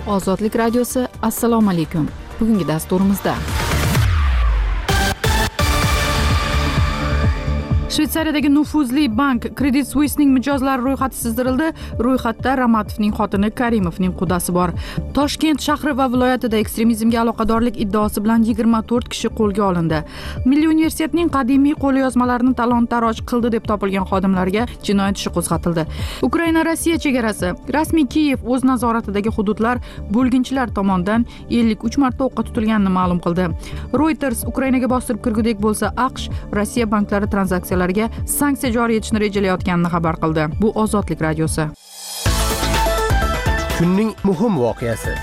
Ozodlik radiosi. Assalomu alaykum. Bugungi dasturimizda Shvetsariyadagi nufuzli bank Credit Suisse'ning mijozlari ro'yxati sizdirildi. Ro'yxatda Ramatovning xotini Karimovning qudasi bor. Toshkent shahri va viloyatida ekstremizmga aloqadorlik iddaosi bilan 24 kishi qo'lga olindi. Milliy universitetning qadimiy qo'lyozmalarini talon-taroj qildi deb topilgan xodimlarga jinoyat ishi qo'zg'atildi. Ukraina-Rossiya chegarasi. Rasmiy Kiyev o'z nazoratidagi hududlar bo'lginchilar tomonidan 53 marta o'qqa tutilganini ma'lum qildi. Reuters Ukrainaga bostirib kirgudek bo'lsa, AQSh Rossiya banklari tranzaksiyalari sanksiya joriy etishni rejalayotganini xabar qildi. Bu Ozodlik radiosi. Kunning muhim voqeasi.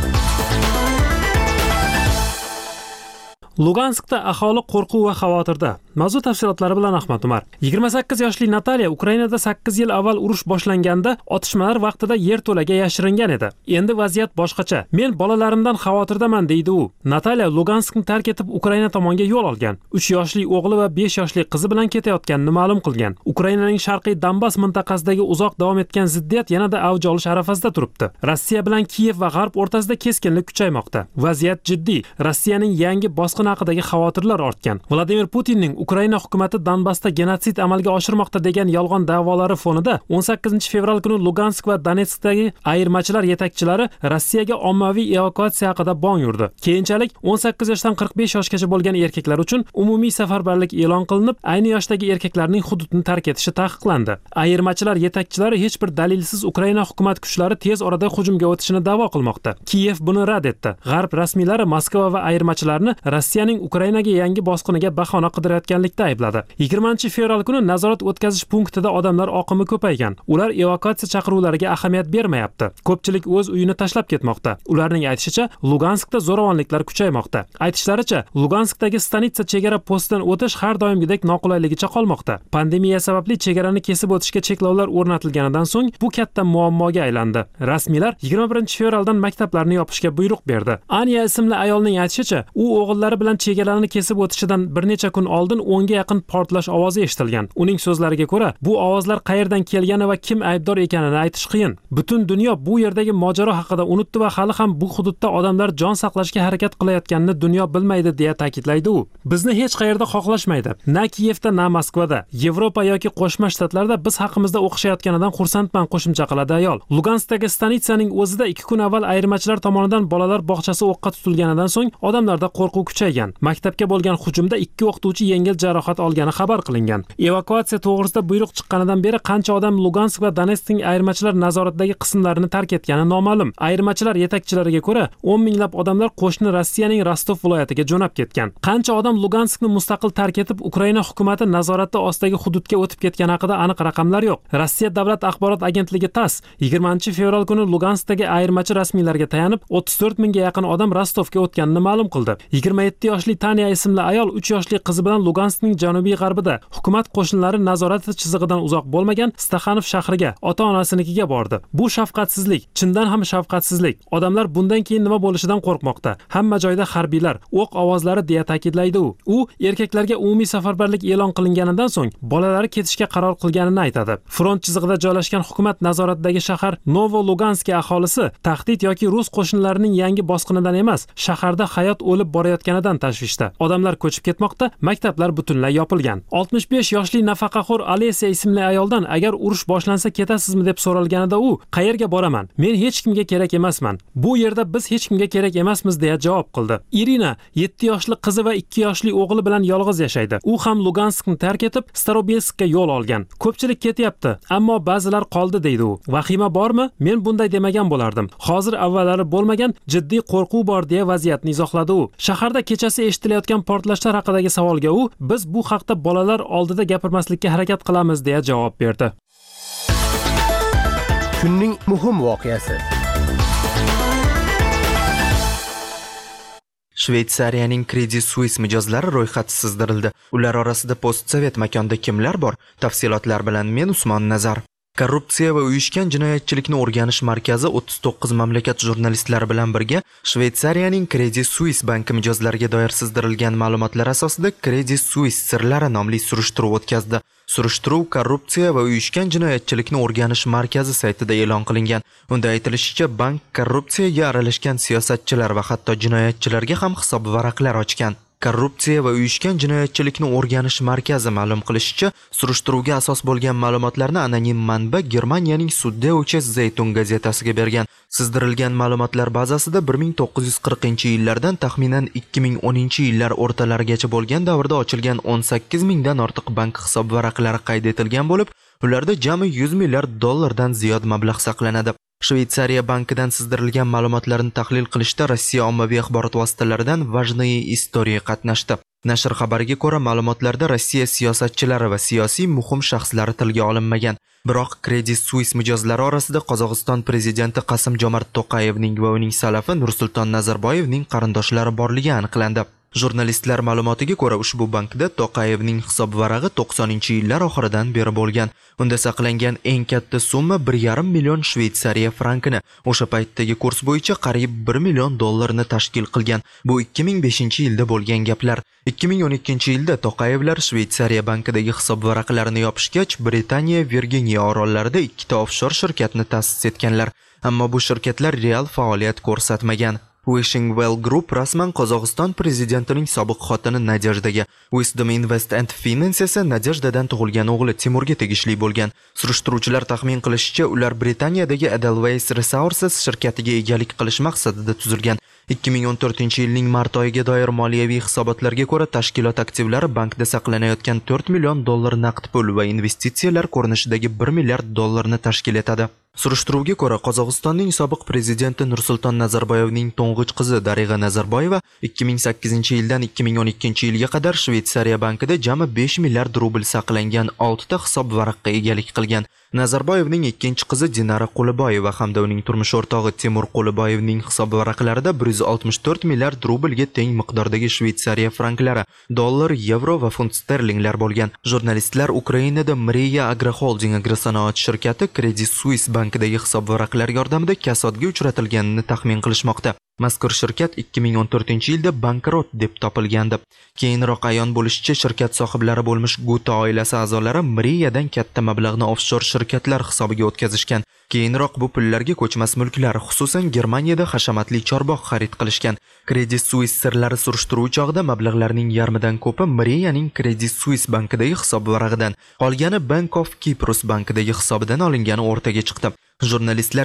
Luganskda aholi qo'rquv va xavotirda. Mavzu tafsilotlari bilan Ahmad Umar. 28 yoshli Nataliya Ukrainada 8 yil avval urush boshlanganda otishmalar vaqtida yerto'laga yashiringan edi. Endi vaziyat boshqacha. Men bolalarimdan xavotirdaman deydi u. Nataliya Luganskni tark etib Ukraina tomonga yo'l olgan. 3 yoshli o'g'li va 5 yoshli qizi bilan ketayotganini ma'lum qilgan. Ukrainaning sharqiy Donbas mintaqasidagi uzoq davom etgan ziddiyat yanada avj olish arafasida turibdi. Rossiya bilan Kiyev va G'arb o'rtasida keskinlik kuchaymoqda. Vaziyat jiddiy. Rossiyaning yangi bosqin haqidagi xavotirlar ortgan. Vladimir Putinning Ukraina hukumati Donbassda genotsid amalga oshirmoqda degan yolg'on da'volari fonida 18 fevral kuni Lugansk va Donetskdagi ayirmachilar yetakchilari Rossiyaga ommaviy evakuatsiya haqida bong yurdi. Keyinchalik 18 yoshdan 45 yoshgacha bo'lgan erkaklar uchun umumiy safarbarlik e'lon qilinib, ayni yoshdagi erkaklarning hududni tark etishi taqiqlandi. Ayirmachilar yetakchilari hech bir dalilsiz Ukraina hukumat kuchlari tez orada hujumga o'tishini da'vo qilmoqda. Kiyev buni rad etdi. G'arb rasmiylari Moskva va ayirmachilarni Rossiyaning Ukrainaga yangi bosqiniga bahona qidirayotganlikda aybladi. 20 fevral kuni nazorat o'tkazish punktida odamlar oqimi ko'paygan. Ular evakuatsiya chaqiruvlariga ahamiyat bermayapti. Ko'pchilik o'z uyini tashlab ketmoqda. Ularning aytishicha, Luganskda zo'ravonliklar kuchaymoqda. Aytishlaricha, Luganskdagi stanitsa chegara postidan o'tish har doimgidek noqulayligicha qolmoqda. Pandemiya sababli chegarani kesib o'tishga cheklovlar o'rnatilganidan so'ng bu katta muammoga aylandi. Rasmiylar 21 fevraldan maktablarni yopishga buyruq berdi. Anya ismli ayolning aytishicha, u o'g'illari bilan chegarani kesib o'tishidan bir necha kun oldin 10 ga yaqin portlash ovozi eshitilgan. Uning so'zlariga ko'ra, bu ovozlar qayerdan kelgani va kim aybdor ekanini aytish qiyin. Butun dunyo bu yerdagi mojaro haqida unutdi va hali ham bu hududda odamlar jon saqlashga harakat qilayotganini dunyo bilmaydi deya ta'kidlaydi u. Bizni hech qayerda xohlashmaydi. Na Kiyevda, na Moskvada, Yevropa yoki Qo'shma Shtatlarda biz haqimizda o'qishayotganidan xursandman, qo'shimcha qiladi ayol. Luganskdagi stanitsaning o'zida 2 kun avval ayirmachilar tomonidan bolalar bog'chasi o'qqa tutilganidan so'ng odamlarda qo'rquv kuchaygan. Maktabga bo'lgan hujumda 2 o'qituvchi yengil jarohat olgani xabar qilingan. Evakuatsiya to'g'risida buyruq chiqqanidan beri qancha odam Lugansk va Donetskning ayirmachilar nazoratidagi qismlarini tark etgani noma'lum. Ayirmachilar yetakchilariga ko'ra, 10 minglab odamlar qo'shni Rossiyaning Rostov viloyatiga jo'nab ketgan. Qancha odam Luganskni mustaqil tark etib, Ukraina hukumati nazorati ostidagi hududga o'tib ketgani haqida aniq raqamlar yo'q. Rossiya davlat axborot agentligi TASS 20 fevral kuni Luganskdagi ayirmachi rasmiylarga tayanib, 34 mingga yaqin odam Rostovga o'tganini ma'lum qildi. 27 yoshli Tanya ismli ayol 3 yoshli qizi bilan Luganskning janubiy g'arbida hukumat qo'shinlari nazorati chizig'idan uzoq bo'lmagan Staxanov shahriga, ota-onasinikiga bordi. Bu shafqatsizlik, chindan ham shafqatsizlik. Odamlar bundan keyin nima bo'lishidan qo'rqmoqda. Hamma joyda harbiylar, o'q ovozlari deya ta'kidlaydi u. U erkaklarga umumiy safarbarlik e'lon qilinganidan so'ng bolalari ketishga qaror qilganini aytadi. Front chizig'ida joylashgan hukumat nazoratidagi shahar Novo-Luganskiy aholisi tahdid yoki rus qo'shinlarining yangi bosqinidan emas, shaharda hayot o'lib borayotganidan tashvishda. Odamlar ko'chib ketmoqda, maktablar butunlay yopilgan. 65 yoshli nafaqaxo'r Alesiya ismli ayoldan agar urush boshlansa ketasizmi deb so'ralganida u, qayerga boraman? Men hech kimga kerak emasman. Bu yerda biz hech kimga kerak emasmiz deya javob qildi. Irina 7 yoshli qizi va 2 yoshli o'g'li bilan yolg'iz yashaydi. U ham Luganskni tark etib, Starobelskka yo'l olgan. Ko'pchilik ketyapti, ammo ba'zilar qoldi deydi u. Vahima bormi? Men bunday demagan bo'lardim. Hozir avvallari bo'lmagan jiddiy qo'rquv bor deya vaziyatni izohladi u. Shaharda kechasi eshitilayotgan portlashlar haqidagi savolga u, biz bu haqda bolalar oldida gapirmaslikka harakat qilamiz deya javob berdi. Kunning muhim voqeasi. Shvetsariyaning Credit Suisse mijozlari ro'yxati sizdirildi. Ular orasida postsovet makonda kimlar bor? Tafsilotlar bilan men Usmon Nazar. Korrupsiya va uyushgan jinoyatchilikni o'rganish markazi 39 mamlakat jurnalistlari bilan birga Shveysariyaning Credit Suisse banki mijozlariga doir sizdirilgan ma'lumotlar asosida Credit Suisse sirlari nomli surishtiruv o'tkazdi. Surishtiruv korrupsiya va uyushgan jinoyatchilikni o'rganish markazi saytida e'lon qilingan. Unda aytilishicha, bank korrupsiyaga aralashgan siyosatchilar va hatto jinoyatchilarga ham hisob varaqlar ochgan. Korrupsiya va uyushgan jinoyatchilikni o'rganish markazi ma'lum qilishicha, surishtiruvga asos bo'lgan ma'lumotlarni anonim manba Germaniyaning Süddeutsche Zeitung gazetasiga bergan. Sizdirilgan ma'lumotlar bazasida 1940-yillardan taxminan 2010-yillar o'rtalarigacha bo'lgan davrda ochilgan 18 mingdan ortiq bank hisob varaqlari qayd etilgan bo'lib, ularda jami 100 milliard dollardan ziyod mablag' saqlanadi. Shveysariya bankidan sizdirilgan ma'lumotlarni tahlil qilishda Rossiya ommaviy axborot vositalaridan Vajniye Istoriya qatnashdi. Nashr xabariga ko'ra, ma'lumotlarda Rossiya siyosatchilari va siyosiy muhim shaxslari tilga olinmagan. Biroq Credit Suisse mijozlari orasida Qozog'iston prezidenti Qasim-Jomart To'qayevning va uning salafi Nursulton Nazarboyevning qarindoshlari borligi aniqlandi. Jurnalistlar ma'lumotiga ko'ra, ushbu bankda To'qayevning hisob varag'i 90-yillar oxiridan beri bo'lgan. Unda saqlangan eng katta summa 1,5 million Shveysariya frankini, o'sha paytdagi kurs bo'yicha qariyb 1 million dollarni tashkil qilgan. Bu 2005-yilda bo'lgan gaplar. 2012-yilda To'qayevlar Shveysariya bankidagi hisob varaqlarini yopishgach, Britaniya Virginiya orollarida ikkita offshor shirkatni ta'sis etganlar. Ammo bu shirkatlar real faoliyat ko'rsatmagan. Wishing Well Group rasman Qozog'iston prezidentining sobiq xotini Nadejdaga, Wisdom Invest and Finance esa Nadejdadan tug'ilgan o'g'li Timurga tegishli bo'lgan. Surishtiruvchilar taxmin qilishicha, ular Britaniyadagi Edelweiss Resources shirkatiga egalik qilish maqsadida tuzilgan. 2014-yilning mart oyiga doir moliyaviy hisobotlarga ko'ra, tashkilot aktivlari bankda saqlanayotgan 4 million dollar naqd pul va investitsiyalar ko'rinishidagi 1 milliard dollarni tashkil etadi. Surishtiruvga ko'ra, Qozog'istonning sobiq prezidenti Nursulton Nazarboyevning to'ng'ich qizi Darig'a Nazarboyeva 2008-yildan 2012-yilga qadar Shveysariya bankida jami 5 milliard rubl saqlangan 6 ta hisob varaqqa egalik qilgan. Nazarboyevning ikkinchi qizi Dinara Quliboyeva hamda uning turmush o'rtog'i Timur Quliboyevning hisob varaqlarida 164 milliard rublga teng miqdordagi Shveysariya franklari, dollar, yevro va funt sterlinglar bo'lgan. Jurnalistlar Ukrainada Mriya Agroholding agrosanoat shirkati Credit Suisse bankidagi hisob varaqlar yordamida kasodga uchratilganini taxmin qilishmoqda. Mazkur shirkat 2014-yilda bankrot deb topilgandi. Keyinroq ayon bo'lishicha, shirkat sohiblari bo'lmish Guta oilasi a'zolari Mriyadan katta mablag'ni offshor shirkatlar hisobiga o'tkazishgan. Keyinroq bu pullarga ko'chmas mulklar, xususan Germaniyada hashamatli chorbog' xarid qilishgan. Credit Suisse sirlari surishtiruv chog'ida mablag'larning yarmidan ko'pi Mriyaning Credit Suisse bankidagi hisob varag'idan, qolgani Bank of Cyprus bankidagi hisobidan olingani o'rtaga chiqdi. Jurnalistlar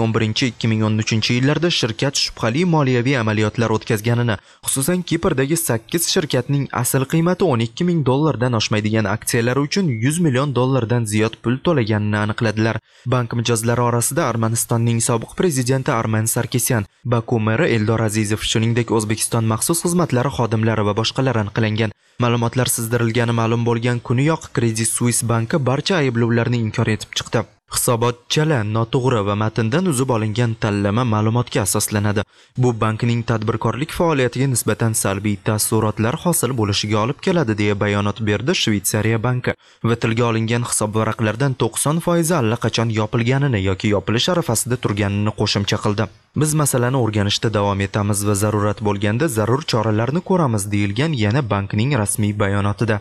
2011-2013-yillarda shirkat shubhali moliyaviy amaliyotlar o'tkazganini, xususan Kiprdagi 8 shirkatning asl qiymati 12 ming dollardan oshmaydigan aksiyalari uchun 100 million dollardan ziyod pul to'laganini aniqladilar. Bank mijozlari orasida Armanistonning sobiq prezidenti Armen Sarkisyan, Baku meri Eldor Azizov, shuningdek O'zbekiston maxsus xizmatlari xodimlari va boshqalar aniqlangan. Ma'lumotlar sizdirilgani ma'lum bo'lgan kuniyoq Credit Suisse banki barcha ayblovlarni inkor etib chiqdi. Hisobot chala, noto'g'ri va matndan uzib olingan tanlama ma'lumotga asoslanadi. Bu bankning tadbirkorlik faoliyatiga nisbatan salbiy taassurotlar hosil bo'lishiga olib keladi, deya bayonot berdi Shveysariya banki va tilga olingan hisob varaqlardan 90% allaqachon yopilganini yoki yopilish arafasida turganini qo'shimcha qildi. Biz masalani o'rganishda davom etamiz va zarurat bo'lganda zarur choralarni ko'ramiz, deyilgan yana bankning rasmiy bayonotida.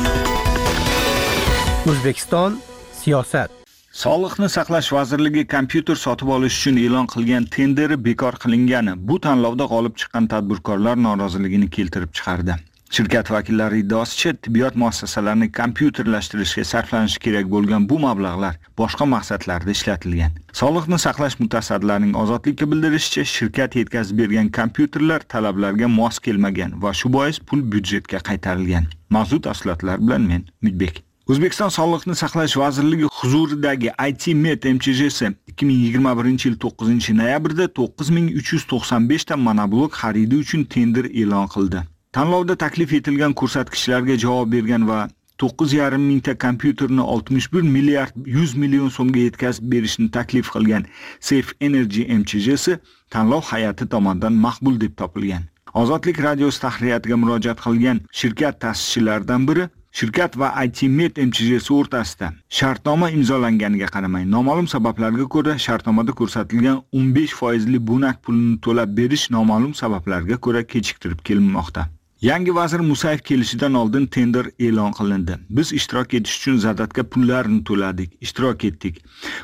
O'zbekiston siyosat. Sog'liqni saqlash vazirligi kompyuter sotib olish uchun e'lon qilgan tenderi bekor qilingani bu tanlovda g'olib chiqqan tadbirkorlar noroziligini keltirib chiqardi. Shirkat vakillari iddaosicha, tibbiyot muassasalarini kompyuterlashtirishga sarflanishi kerak bo'lgan bu mablag'lar boshqa maqsadlarda ishlatilgan. Sog'liqni saqlash mutasaddilarining ozodlikka bildirishicha, shirkat yetkazib bergan kompyuterlar talablarga mos kelmagan va shu bois pul byudjetga qaytarilgan. Mavzu tafsilotlar bilan men Umidbek. O'zbekiston Sog'liqni saqlash vazirligi huzuridagi IT-Med MCJsi 2021-yil 9-noyabrda 9395 ta monoblok xaridi uchun tender e'lon qildi. Tanlovda taklif etilgan ko'rsatkichlarga javob bergan va 9,5 mingta kompyuterni 61 milliard 100 million so'mga yetkazib berishni taklif qilgan Safe Energy MCJsi tanlov hay'ati tomonidan maqbul deb topilgan. Ozodlik radiosi tahririyatiga murojaat qilgan shirkat ta'sischilaridan biri Shirkat va ITMed MCJsi o'rtasida shartnoma imzolanganiga qaramay, noma'lum sabablarga ko'ra shartnomada ko'rsatilgan 15% bonak pulini to'lab berish noma'lum sabablarga ko'ra kechiktirib kelinmoqda. Yangi vazir Musayev kelishidan oldin tender e'lon qilindi. Biz ishtirok etish uchun zadatga pullarni to'ladik, ishtirok etdik.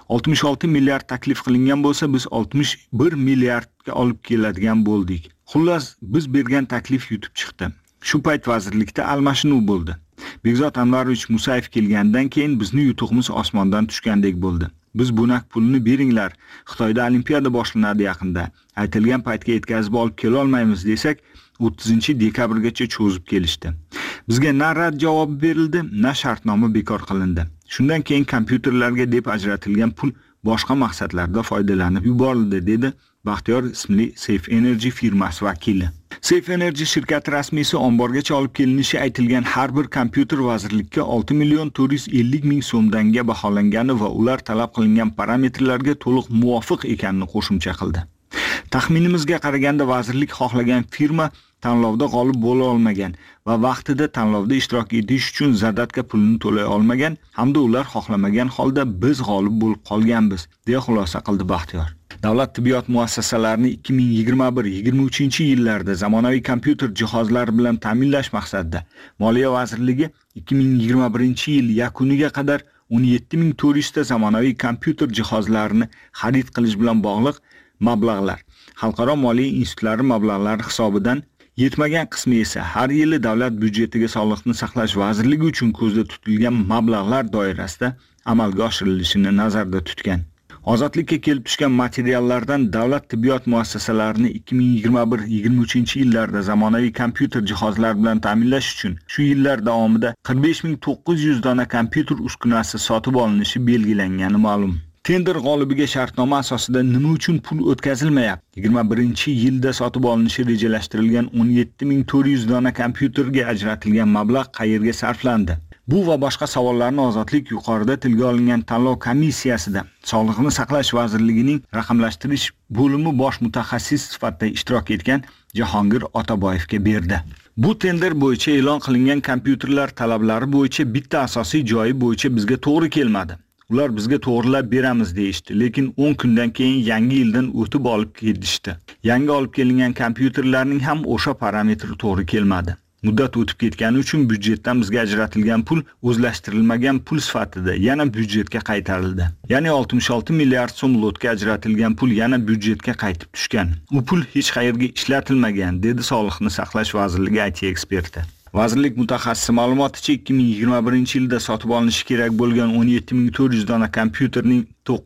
66 milliard taklif qilingan bo'lsa, biz 61 milliardga olib keladigan bo'ldik. Xullas, biz bergan taklif yutib chiqdi. Shu payt vazirlikda almashinuv bo'ldi. Bekzod Anvarovich Musayev kelgandan keyin bizni yutug'imiz osmondan tushgandek bo'ldi. Biz bonak pulni beringlar. Xitoyda olimpiada boshlanadi yaqinda. Aytilgan paytga yetkazib olib kela olmaymiz desak, 30-dekabrgacha cho'zib kelishdi. Bizga na rad javobi berildi, na shartnoma bekor qilindi. Shundan keyin kompyuterlarga deb ajratilgan pul boshqa maqsadlarda foydalanib yuborildi, dedi Baxtiyor ismli Safe Energy firmasi vakili. Safe Energy shirkati rasmiysi omborgacha olib kelinishi aytilgan har bir kompyuter vazirlikka 6.450.000 so'mdanga baholangani va ular talab qilingan parametrlarga to'liq muvofiq ekanini qo'shimcha qildi. Taxminimizga qaraganda vazirlik xohlagan firma tanlovda g'olib bo'la olmagan va vaqtida tanlovda ishtirok etish uchun zadatga pulini to'lay olmagan hamda ular xohlamagan holda biz g'olib bo'lib qolganmiz, deya xulosa qildi Baxtiyor. Davlat tibbiyot muassasalarini 2021-23-yillarda zamonaviy kompyuter jihozlari bilan ta'minlash maqsadida Moliya vazirligi 2021-yil yakuniga qadar 17.400 ta zamonaviy kompyuter jihozlarini xarid qilish bilan bog'liq mablag'lar, xalqaro moliya institutlari mablag'lari hisobidan yetmagan qismi esa har yili davlat byudjetiga Sog'liqni saqlash vazirligi uchun ko'zda tutilgan mablag'lar doirasida amalga oshirilishini nazarda tutgan. Ozodlikka kelib tushgan materiallardan davlat tibbiyot muassasalarini 2021-23-yillarda zamonaviy kompyuter jihozlari bilan ta'minlash uchun shu yillar davomida 45.900 dona kompyuter uskunasi sotib olinishi belgilangani ma'lum. Tender g'olibiga shartnoma asosida nima uchun pul o'tkazilmayapti? 21-yilda sotib olinishi rejalashtirilgan 17.400 dona kompyuterga ajratilgan mablag' qayerga sarflandi? Bu va boshqa savollarni Ozodlik yuqorida tilga olingan tanlov komissiyasida Sog'liqni saqlash vazirligining raqamlashtirish bo'limi bosh mutaxassis sifatida ishtirok etgan Jahongir Otaboyevga berdi. Bu tender bo'yicha e'lon qilingan kompyuterlar talablari bo'yicha bitta asosiy joyi bo'yicha bizga to'g'ri kelmadi. Ular bizga to'g'rilab beramiz deyishdi, lekin 10 kundan keyin yangi yildan o'tib olib ketishdi. Yangi olib kelingan kompyuterlarning ham o'sha parametri to'g'ri kelmadi. Muddat o'tib ketgani uchun byudjetdan bizga ajratilgan pul o'zlashtirilmagan pul sifatida yana byudjetga qaytarildi. Ya'ni 66 milliard so'm lotga ajratilgan pul yana byudjetga qaytib tushgan. U pul hech qayerga ishlatilmagan, dedi Sog'liqni saqlash vazirligi IT eksperti. Vazirlik mutaxassisi ma'lumoticha 2021-yilda sotib olinishi kerak bo'lgan 17.400 dona kompyuterning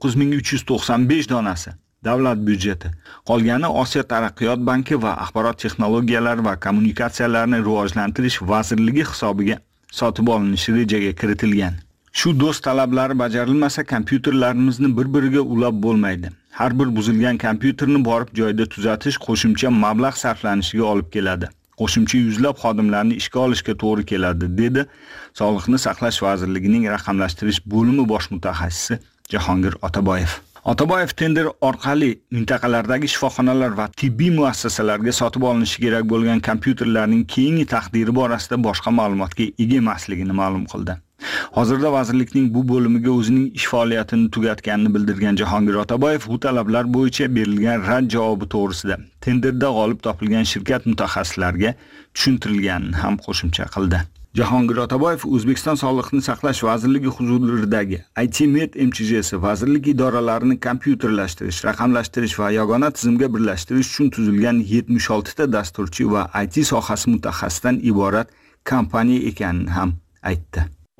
9.395 donasi davlat byudjeti. Qolgani Osiyo taraqqiyot banki va axborot texnologiyalari va kommunikatsiyalarini rivojlantirish vazirligi hisobiga sotib olinishi rejaga kiritilgan. Shu do'st talablari bajarilmasa, kompyuterlarimizni bir-biriga ulab bo'lmaydi. Har bir buzilgan kompyuterni borib joyida tuzatish qo'shimcha mablag' sarflanishiga olib keladi. Qo'shimcha yuzlab xodimlarni ishga olishga to'g'ri keladi, dedi Sog'liqni saqlash vazirligining raqamlashtirish bo'limi bosh mutaxassisi Jahongir Otaboyev. Otaboyev tender orqali mintaqalardagi shifoxonalar va tibbiy muassasalarga sotib olinishi kerak bo'lgan kompyuterlarning keyingi taqdiri borasida boshqa ma'lumotga ega emasligini ma'lum qildi. Hozirda vazirlikning bu bo'limiga o'zining ish faoliyatini tugatganini bildirgan Jahongir Otaboyev bu talablar bo'yicha berilgan rad javobi to'g'risida tenderda g'olib topilgan shirkat mutaxassislariga tushuntirilganini ham qo'shimcha qildi. Jahongir Otaboyev O'zbekiston Sog'liqni saqlash vazirligi huzuridagi ITMed MCJsi vazirlik idoralarini kompyuterlashtirish, raqamlashtirish va yagona tizimga birlashtirish uchun tuzilgan 76 ta dasturchi va IT sohasi mutaxassisidan iborat kompaniya ekanini ham aytdi.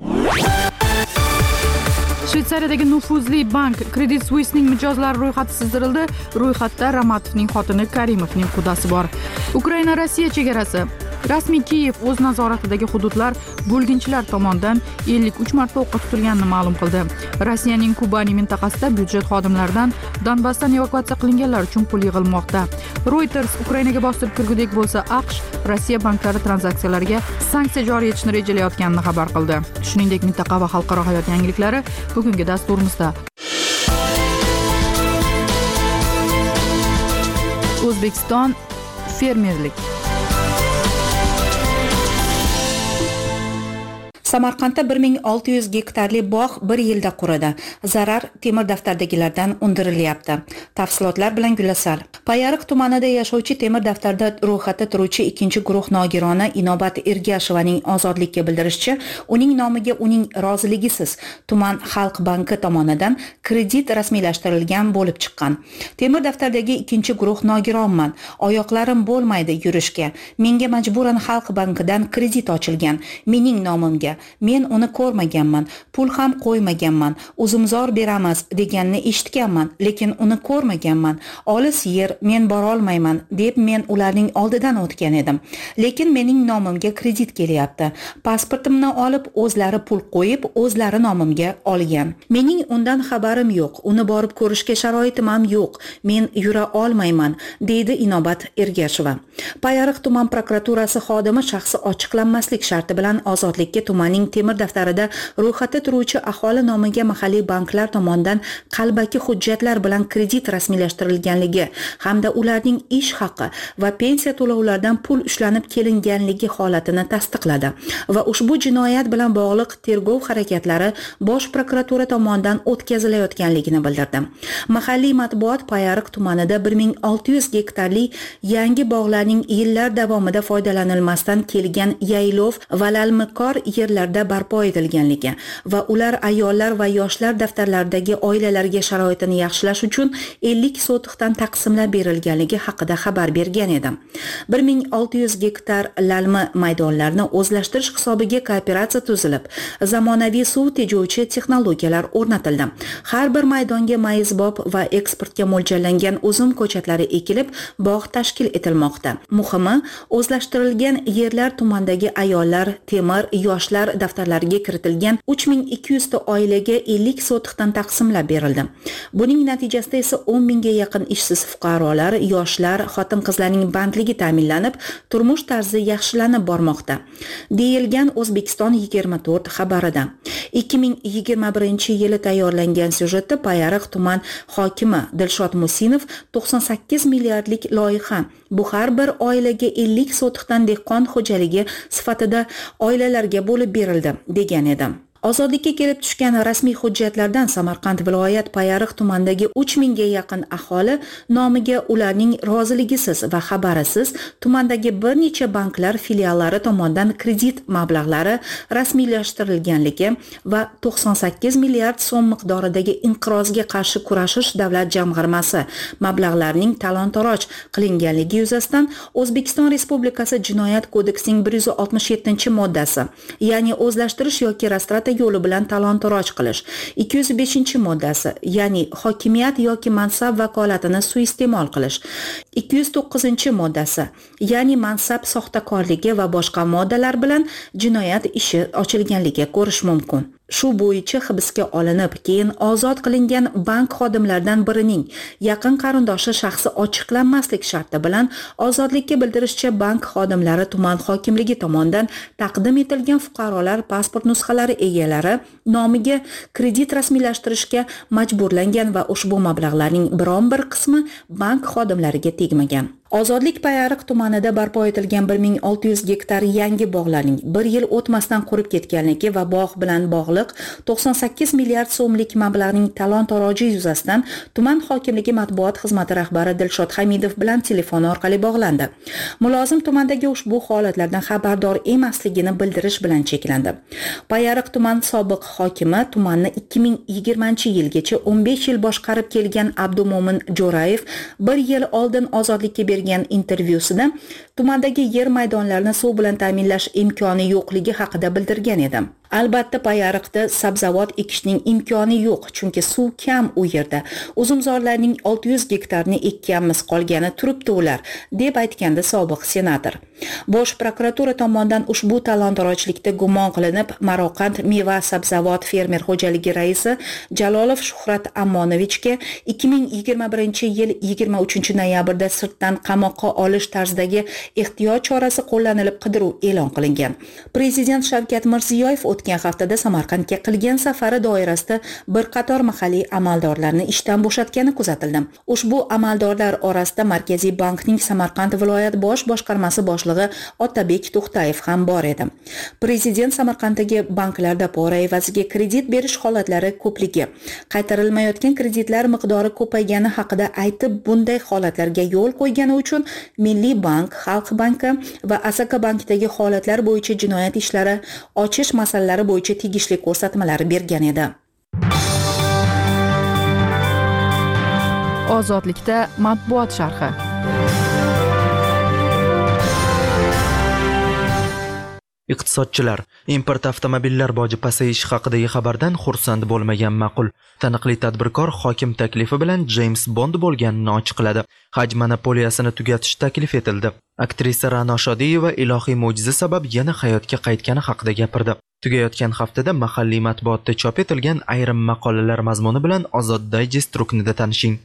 Shveysariyadagi nufuzli bank Credit Suisse'ning mijozlari ro'yxati sizdirildi. Ro'yxatda Ramatovning xotini Karimovning qudasi bor. Ukraina-Rossiya chegarasi. Rasmiy Kiyev o'z nazoratidagi hududlar bo'lginchilar tomonidan 53 marta o'qqa tutilganini ma'lum qildi. Rossiyaning Kubani mintaqasida byudjet xodimlaridan Donbassdan evakuatsiya qilinganlar uchun pul yig'ilmoqda. Reuters Ukrainaga bostirib kirgudek bo'lsa, AQSh Rossiya banklari tranzaksiyalariga sanksiya joriy etishni rejalayotganini xabar qildi. Shuningdek, mintaqa va xalqaro hayot yangiliklari bugungi dasturimizda. O'zbekiston fermerlik. Samarqandda 1600 gektarli bog' bir yilda quridi. Zarar temir daftardagilardan undirilyapti. Tafsilotlar bilan Gulasal. Payariq tumanida yashovchi temir daftarda ro'yxatda turuvchi ikkinchi guruh nogironi Inobat Ergashevaning ozodlikka bildirishicha, uning nomiga uning roziligisiz tuman xalq banki tomonidan kredit rasmiylashtirilgan bo'lib chiqqan. Temir daftardagi ikkinchi guruh nogironman. Oyoqlarim bo'lmaydi yurishga. Menga majburan xalq bankidan kredit ochilgan. Mening nomimga. Men uni ko'rmaganman, pul ham qo'ymaganman. Uzumzor beramiz deganini eshitganman, lekin uni ko'rmaganman. Olis yer, men bora olmayman deb men ularning oldidan o'tgan edim. Lekin mening nomimga kredit kelyapti. Pasportimni olib, o'zlari pul qo'yib, o'zlari nomimga olgan. Mening undan xabarim yo'q. Uni borib ko'rishga sharoitim ham yo'q. Men yura olmayman, deydi Inobat Ergasheva. Payariq tuman prokuraturasi xodimi shaxsi ochiqlanmaslik sharti bilan ozodlikka tumanning temir daftarida ro'yxatda turuvchi aholi nomiga mahalliy banklar tomonidan qalbaki hujjatlar bilan kredit rasmiylashtirilganligi hamda ularning ish haqi va pensiya to'lovlaridan pul ushlanib kelinganligi holatini tasdiqladi va ushbu jinoyat bilan bog'liq tergov harakatlari bosh prokuratura tomonidan o'tkazilayotganligini bildirdi. Mahalliy matbuot Payariq tumanida 1600 gektarli yangi bog'larning yillar davomida foydalanilmasdan kelgan yaylov va lalmiqor yerlarda barpo etilganligi va ular ayollar va yoshlar daftarlaridagi oilalarga sharoitini yaxshilash uchun 50 sotixdan taqsimlab berilganligi haqida xabar bergan edi. 1600 gektar lalmi maydonlarni o'zlashtirish hisobiga kooperatsiya tuzilib, zamonaviy suv tejovchi texnologiyalar o'rnatildi. Har bir maydonga mayizbob va eksportga mo'ljallangan uzum ko'chatlari ekilib, bog' tashkil etilmoqda. Muhimi, o'zlashtirilgan yerlar tumandagi ayollar, temir, yoshlar daftarlariga kiritilgan 3200 ta oilaga 50 sotixdan taqsimlab berildi. Buning natijasida esa 10 mingga yaqin ishsiz fuqarolar, yoshlar, xotin-qizlarning bandligi ta'minlanib, turmush tarzi yaxshilanib bormoqda, deyilgan O'zbekiston 24 xabarida. 2021-yili tayyorlangan syujetda Payariq tuman hokimi Dilshod Musinov 98 milliardlik loyiha bu har bir oilaga 50 sotixdan dehqon xo'jaligi sifatida oilalarga bo'lib berildi degan edi. Ozodlikka kelib tushgan rasmiy hujjatlardan Samarqand viloyat Payariq tumanidagi 3000 ga yaqin aholi nomiga ularning roziligisiz va xabarisiz tumandagi bir necha banklar filiallari tomonidan kredit mablag'lari rasmiylashtirilganligi va 98 milliard so'm miqdoridagi inqirozga qarshi kurashish davlat jamg'armasi mablag'larining talon-toroj qilinganligi yuzasidan O'zbekiston Respublikasi Jinoyat kodeksining 167-moddasi, ya'ni o'zlashtirish yoki restoratsiya yo'li bilan talon-toroj qilish, 205-moddasi, ya'ni hokimiyat yoki mansab vakolatini suiiste'mol qilish, 209-moddasi, ya'ni mansab soxtakorligi va boshqa moddalar bilan jinoyat ishi ochilganligi ko'rish mumkin. Shu bo'yicha hibsga olinib, keyin ozod qilingan bank xodimlaridan birining yaqin qarindoshi shaxsi ochiqlanmaslik sharti bilan ozodlikka bildirishcha bank xodimlari tuman hokimligi tomonidan taqdim etilgan fuqarolar pasport nusxalari egalari nomiga kredit rasmiylashtirishga majburlangan va ushbu mablag'larning biron bir qismi bank xodimlariga tegmagan. Ozodlik Payariq tumanida barpo etilgan 1600 gektar yangi bog'larning 1 yil o'tmasdan qurib ketganligi va bog' bilan bog'liq 98 milliard so'mlik mablag'ning talon-toroji yuzasidan tuman hokimligi matbuot xizmati rahbari Dilshod Hamidov bilan telefon orqali bog'landi. Mulozim tumandagi ushbu holatlardan xabardor emasligini bildirish bilan cheklandi. Payariq tuman sobiq hokimi tumanni 2020-yilgacha 15 yil boshqarib kelgan Abdumo'min Jo'rayev 1 yil oldin ozodlikka bergan intervyusida tumandagi yer maydonlarini suv bilan ta'minlash imkoni yo'qligi haqida bildirgan edi. Albatta Payariqda sabzavot ekishning imkoni yo'q, chunki suv kam u yerda. Uzumzorlarning 600 gektarni ekkanmiz, qolgani turibdi ular, deb aytgandi sobiq senator. Bosh prokuratura tomonidan ushbu talon-torojlikda gumon qilinib, Maroqand meva sabzavot fermer xo'jaligi raisi Jalolov Shuhrat Ammonovichga 2021-yil 23-noyabrda sirtdan qamoqqa olish tarzidagi ehtiyot chorasi qo'llanilib qidiruv e'lon qilingan. Prezident Shavkat Mirziyoyev o'tgan haftada Samarqandga qilgan safari doirasida bir qator mahalliy amaldorlarni ishdan bo'shatgani kuzatildi. Ushbu amaldorlar orasida Markaziy bankning Samarqand viloyat bosh boshqarmasi boshlig'i Otabek To'xtayev ham bor edi. Prezident Samarqanddagi banklarda pora evaziga kredit berish holatlari ko'pligi, qaytarilmayotgan kreditlar miqdori ko'paygani haqida aytib, bunday holatlarga yo'l qo'ygani uchun Milliy bank, Xalq banki va Asaka bankidagi holatlar bo'yicha jinoyat ishlari ochish masalalari bo'yicha tegishli ko'rsatmalar bergan edi. Ozodlikda matbuot sharhi. Iqtisodchilar import avtomobillar boji pasayishi haqidagi xabardan xursand bo'lmagan ma'qul. Taniqli tadbirkor hokim taklifi bilan James Bond bo'lganini ochiqladi. Haj monopoliyasini tugatish taklif etildi. Aktrisa Ra'no Shodiyeva ilohiy mo'jiza sabab yana hayotga qaytgani haqida gapirdi. Tugayotgan haftada mahalliy matbuotda chop etilgan ayrim maqolalar mazmuni bilan Ozod Digest ruknida tanishing.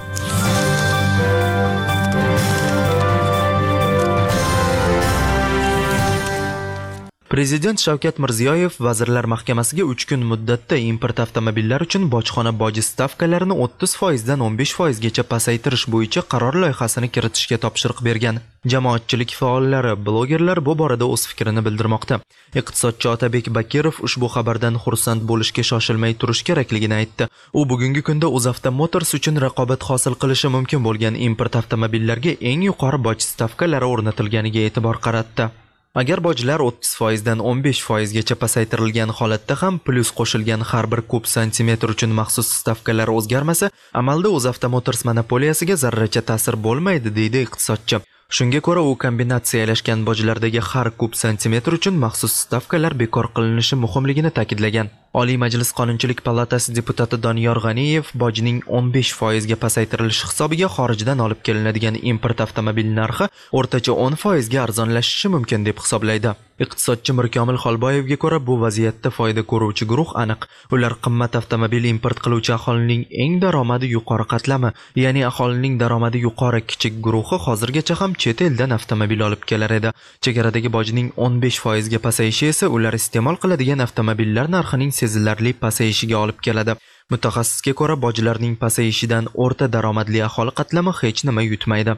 Prezident Shavkat Mirziyoyev Vazirlar Mahkamasiga 3 kun muddatda import avtomobillari uchun bojxona boji stavkalarini 30% dan 15% gacha pasaytirish bo'yicha qaror loyihasini kiritishga topshiriq bergan. Jamoatchilik faollari, blogerlar bu borada o'z fikrini bildirmoqda. Iqtisodchi Otabek Bakirov ushbu xabardan xursand bo'lishga shoshilmay turish kerakligini aytdi. U bugungi kunda UzAvto Motors uchun raqobat hosil qilishi mumkin bo'lgan import avtomobillarga eng yuqori boj stavkalari o'rnatilganiga e'tibor qaratdi. Agar bojlar 30% dan 15% gacha pasaytirilgan holatda ham plyus qo'shilgan har bir kub santimetr uchun maxsus stavkalar o'zgarmasa, amalda UzAvto Motors monopoliyasiga zarracha ta'sir bo'lmaydi, deydi iqtisodchi. Shunga ko'ra, u kombinatsiyalashgan bojlardagi har kub santimetr uchun maxsus stavkalar bekor qilinishi muhimligini ta'kidlagan. Oliy Majlis Qonunchilik palatasi deputati Doniyor G'aniyev bojning 15% ga pasaytirilishi hisobiga xorijdan olib kelinadigan import avtomobil narxi o'rtacha 10% ga arzonlashishi mumkin deb hisoblaydi. Iqtisodchi Mirkomil Xolboyevga ko'ra, bu vaziyatda foyda ko'ruvchi guruh aniq. Ular qimmat avtomobil import qiluvchi aholining eng daromadi yuqori qatlami, ya'ni aholining daromadi yuqori kichik guruhi hozirgacha ham chet eldan avtomobil olib kelar edi. Chegaradagi bojning 15% ga pasayishi esa ular iste'mol qiladigan avtomobillar narxining sezilarli pasayishiga olib keladi. Mutaxassisga ko'ra, bojlarning pasayishidan o'rta daromadli aholi qatlami hech nima yutmaydi.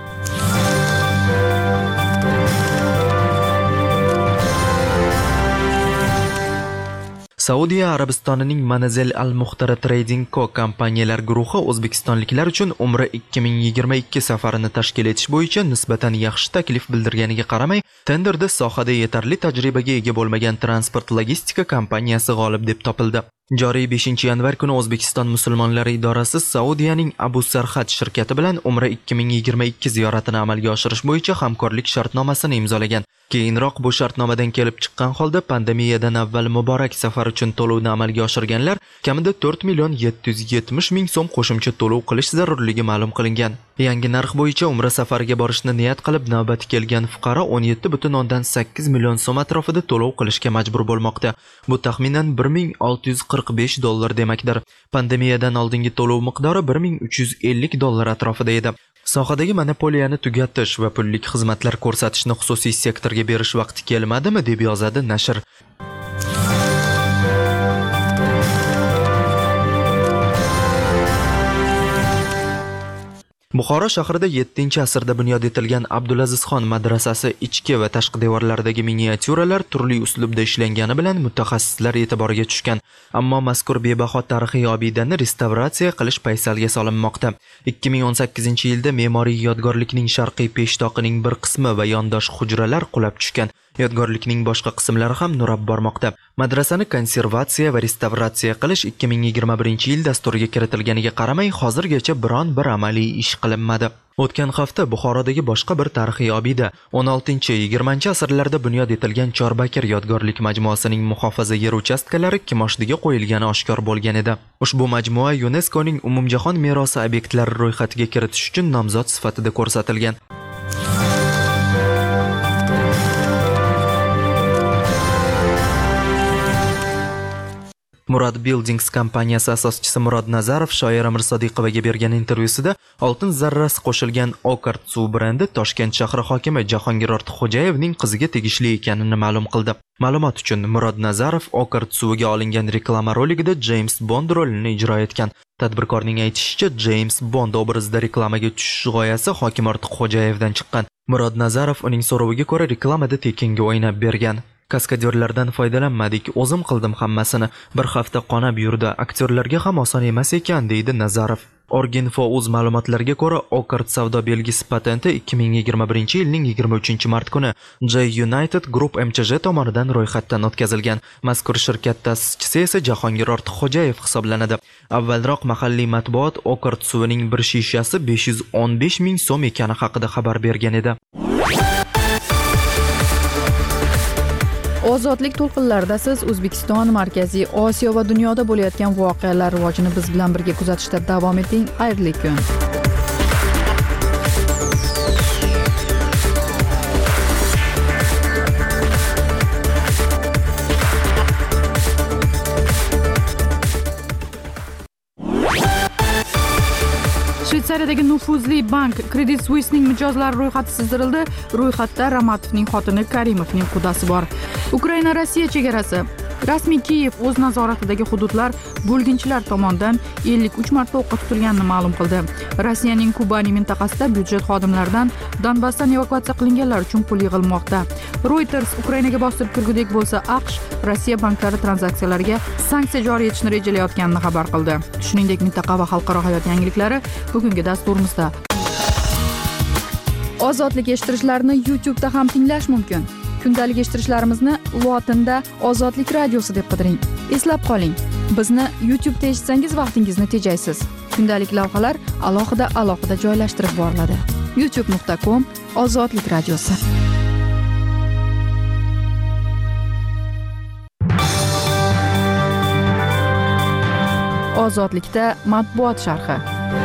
Saudiya Arabistonining Manazil Al-Muhtara Trading Co kompaniyalar guruhi o'zbekistonliklar uchun Umra 2022 safarini tashkil etish bo'yicha nisbatan yaxshi taklif bildirganiga qaramay, tenderda sohada yetarli tajribaga ega bo'lmagan transport logistika kompaniyasi g'olib deb topildi. Joriy 5-yanvar kuni O'zbekiston musulmonlari idorasi Saudiyaning Abu Sarhat shirkati bilan Umra 2022 ziyoratini amalga oshirish bo'yicha hamkorlik shartnomasini imzolagan. Keyinroq bu shartnomadan kelib chiqqan holda pandemiyadan avval muborak safar uchun to'lovni amalga oshirganlar kamida 4.770.000 so'm qo'shimcha to'lov qilish zarurligi ma'lum qilingan. Yangi narx bo'yicha Umra safariga borishni niyat qilib navbati kelgan fuqaro 17.8 million so'm atrofida to'lov qilishga majbur bo'lmoqda. Bu taxminan $1645 demakdir. Pandemiyadan oldingi to'lov miqdori $1350 atrofida edi. Sohadagi monopoliyani tugatish va pullik xizmatlar ko'rsatishni xususiy sektorga berish vaqti kelmadimi deb yozadi nashr. Buxoro shahrida 7-asrda bunyod etilgan Abdulazizxon madrasasi ichki va tashqi devorlaridagi miniatyuralar turli uslubda ishlangani bilan mutaxassislar e'tiboriga tushgan. Ammo mazkur bebaho tarixiy obidani restavratsiya qilish paysalga solinmoqda. 2018-yilda me'moriy yodgorlikning sharqiy peshtoqining bir qismi va yondosh hujralar qulab tushgan. Yodgorlikning boshqa qismlari ham nurab bormoqda. Madrasani konservatsiya va restavratsiya qilish 2021-yil dasturiga kiritilganiga qaramay, hozirgacha biron bir amaliy ish qilinmadi. O'tgan hafta Buxorodagi boshqa bir tarixiy obida 16-20 asrlarda bunyod etilgan Chorbakir yodgorlik majmuasining muhofaza yer uchastkalari kimoshdiga qo'yilgani oshkor bo'lgan edi. Ushbu majmua UNESCOning umumjahon merosi obyektlari ro'yxatiga kiritish uchun nomzod sifatida ko'rsatilgan. Murad Buildings kompaniyasi asoschisi Murod Nazarov Shoira Mirsodiqovaga bergan intervyusida oltin zarrasi qo'shilgan Okart suv brendi Toshkent shahri hokimi Jahongir Ortiqxo'jayevning qiziga tegishli ekanini ma'lum qildi. Ma'lumot uchun Murod Nazarov Okart suviga olingan reklama roligida James Bond rolini ijro etgan. Tadbirkorning aytishicha, James Bond obrazida reklamaga tushish g'oyasi hokim Ortiqxo'jayevdan chiqqan. Murod Nazarov uning so'roviga ko'ra reklamada tekinga o'ynab bergan. Kaskadyorlardan foydalanmadik, o'zim qildim hammasini. Bir hafta qonab yurdi. Aktyorlarga ham oson emas ekan, deydi Nazarov. Orginfo.uz ma'lumotlariga ko'ra, Okart savdo belgisi patenti 2021-yilning 23-mart kuni J United Group MCJ tomonidan ro'yxatdan o'tkazilgan. Mazkur shirkat ta'sischisi esa Jahongir Ortiqxo'jayev hisoblanadi. Avvalroq mahalliy matbuot Okart suvining bir shishasi 515 ming so'm ekani haqida xabar bergan edi. Ozodlik to'lqinlarida siz O'zbekiston, Markaziy Osiyo va dunyoda bo'layotgan voqealar rivojini biz bilan birga kuzatishda davom eting. Xayrli kun. Shveysariyadagi nufuzli bank Credit Suisse'ning mijozlari ro'yxati sizdirildi. Ro'yxatda Ramatovning xotini Karimovning qudasi bor. Ukraina Rossiya chegarasi. Rasmiy Kiyev o'z nazoratidagi hududlar bo'lginchilar tomonidan 53 marta o'qqa tutilganini ma'lum qildi. Rossiyaning Kubani mintaqasida byudjet xodimlaridan Donbassdan evakuatsiya qilinganlar uchun pul yig'ilmoqda. Reuters Ukrainaga bostirib kirgudek bo'lsa, AQSh Rossiya banklari tranzaksiyalariga sanksiya joriy etishni rejalayotganini xabar qildi. Shuningdek, mintaqa va xalqaro hayot yangiliklari bugungi dasturimizda. Ozodlik eshittirishlarni YouTube'da ham tinglash mumkin. Kundalik eshittirishlarimizni lotinda Ozodlik radiosi deb qidiring. Eslab qoling, bizni YouTube'da eshitsangiz vaqtingizni tejaysiz. Kundalik lavhalar alohida joylashtirib boriladi. youtube.com/Ozodlik radiosi. Ozodlikda matbuot sharhi.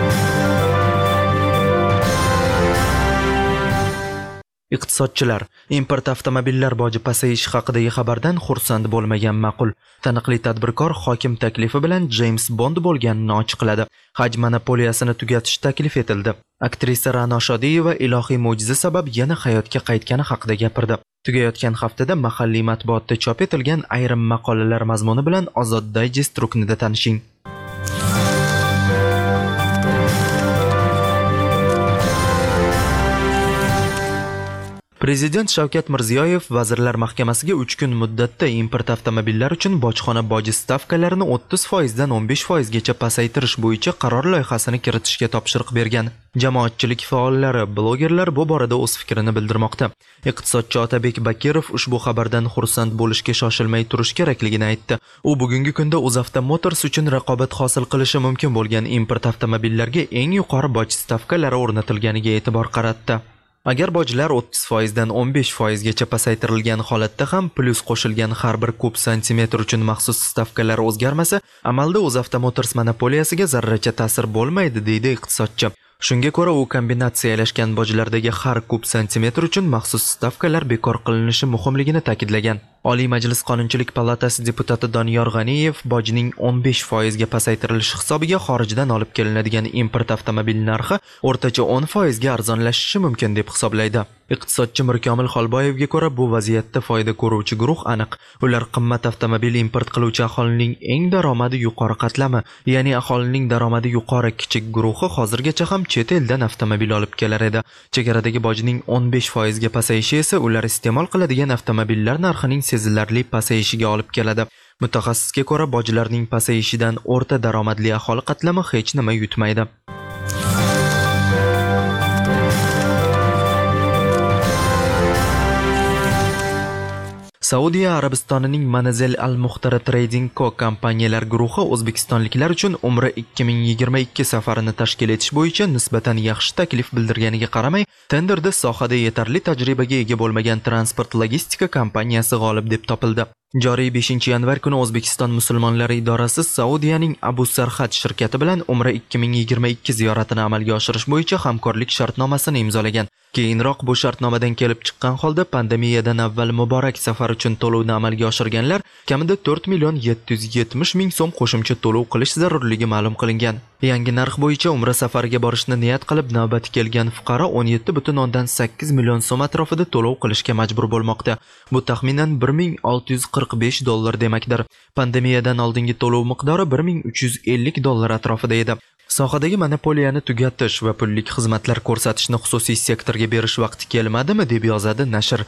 Iqtisodchilar import avtomobillar boji pasayishi haqidagi xabardan xursand bo'lmagan ma'qul. Taniqli tadbirkor hokim taklifi bilan James Bond bo'lganini ochiqladi. Haj monopoliyasini tugatish taklif etildi. Aktrisa Ra'no Shodiyeva ilohiy mo'jiza sabab yana hayotga qaytgani haqida gapirdi. Tugayotgan haftada mahalliy matbuotda chop etilgan ayrim maqolalar mazmuni bilan Ozod Digest ruknida tanishing. Prezident Shavkat Mirziyoyev Vazirlar Mahkamasiga 3 kun muddatda import avtomobillar uchun bojxona boji stavkalarini 30% dan 15% gacha pasaytirish bo'yicha qaror loyihasini kiritishga topshiriq bergan. Jamoatchilik faollari, blogerlar bu borada o'z fikrini bildirmoqda. Iqtisodchi Otabek Bakirov ushbu xabardan xursand bo'lishga shoshilmay turish kerakligini aytdi. U bugungi kunda UzAvto Motors uchun raqobat hosil qilishi mumkin bo'lgan import avtomobillarga eng yuqori boj stavkalari o'rnatilganiga e'tibor qaratdi. Agar bojlar 30% dan 15% gacha pasaytirilgan holatda ham plyus qo'shilgan har bir kub santimetr uchun maxsus stavkalar o'zgarmasa, amalda UzAvto Motors monopoliyasiga zarracha ta'sir bo'lmaydi, deydi iqtisodchi. Shunga ko'ra, u kombinatsiyalashgan bojlardagi har kub santimetr uchun maxsus stavkalar bekor qilinishi muhimligini ta'kidlagan. Oliy Majlis Qonunchilik palatasi deputati Doniyor G'aniyev bojning 15% ga pasaytirilishi hisobiga xorijdan olib kelinadigan import avtomobil narxi o'rtacha 10% ga arzonlashishi mumkin deb hisoblaydi. Iqtisodchi Mirkomil Xolboyevga ko'ra, bu vaziyatda foyda ko'ruvchi guruh aniq. Ular qimmat avtomobil import qiluvchi aholining eng daromadi yuqori qatlami, ya'ni aholining daromadi yuqori kichik guruhi hozirgacha ham chet eldan avtomobil olib kelar edi. Chegaradagi bojning 15% ga pasayishi esa ular iste'mol qiladigan avtomobillar narxining sezilarli pasayishiga olib keladi. Mutaxassisga ko'ra, bojlarning pasayishidan o'rta daromadli aholi qatlami hech nima yutmaydi. Saudiya Arabistonining Manazil Al-Muhtara Trading Co. kompaniyalar guruhi o'zbekistonliklar uchun Umra 2022 safarini tashkil etish bo'yicha nisbatan yaxshi taklif bildirganiga qaramay, tenderda sohada yetarli tajribaga ega bo'lmagan transport logistika kompaniyasi g'olib deb topildi. Joriy 5-yanvar kuni O'zbekiston musulmonlari idorasi Saudiyaning Abu Sarhad shirkati bilan Umra 2022 ziyoratini amalga oshirish bo'yicha hamkorlik shartnomasini imzolagan. Keyinroq bu shartnomadan kelib chiqqan holda pandemiyadan avval muborak safar uchun to'lovni amalga oshirganlar kamida 4.770.000 so'm qo'shimcha to'lov qilish zarurligi ma'lum qilingan. Yangi narx bo'yicha Umra safariga borishni niyat qilib navbati kelgan fuqaro 17.8 million so'm atrofida to'lov qilishga majbur bo'lmoqda. Bu taxminan $1,645 demakdir. Pandemiyadan oldingi to'lov miqdori $1,350 atrofida edi. Sohadagi monopoliyani tugatish va pullik xizmatlar ko'rsatishni xususiy sektorga berish vaqti kelmadimi deb yozadi nashr.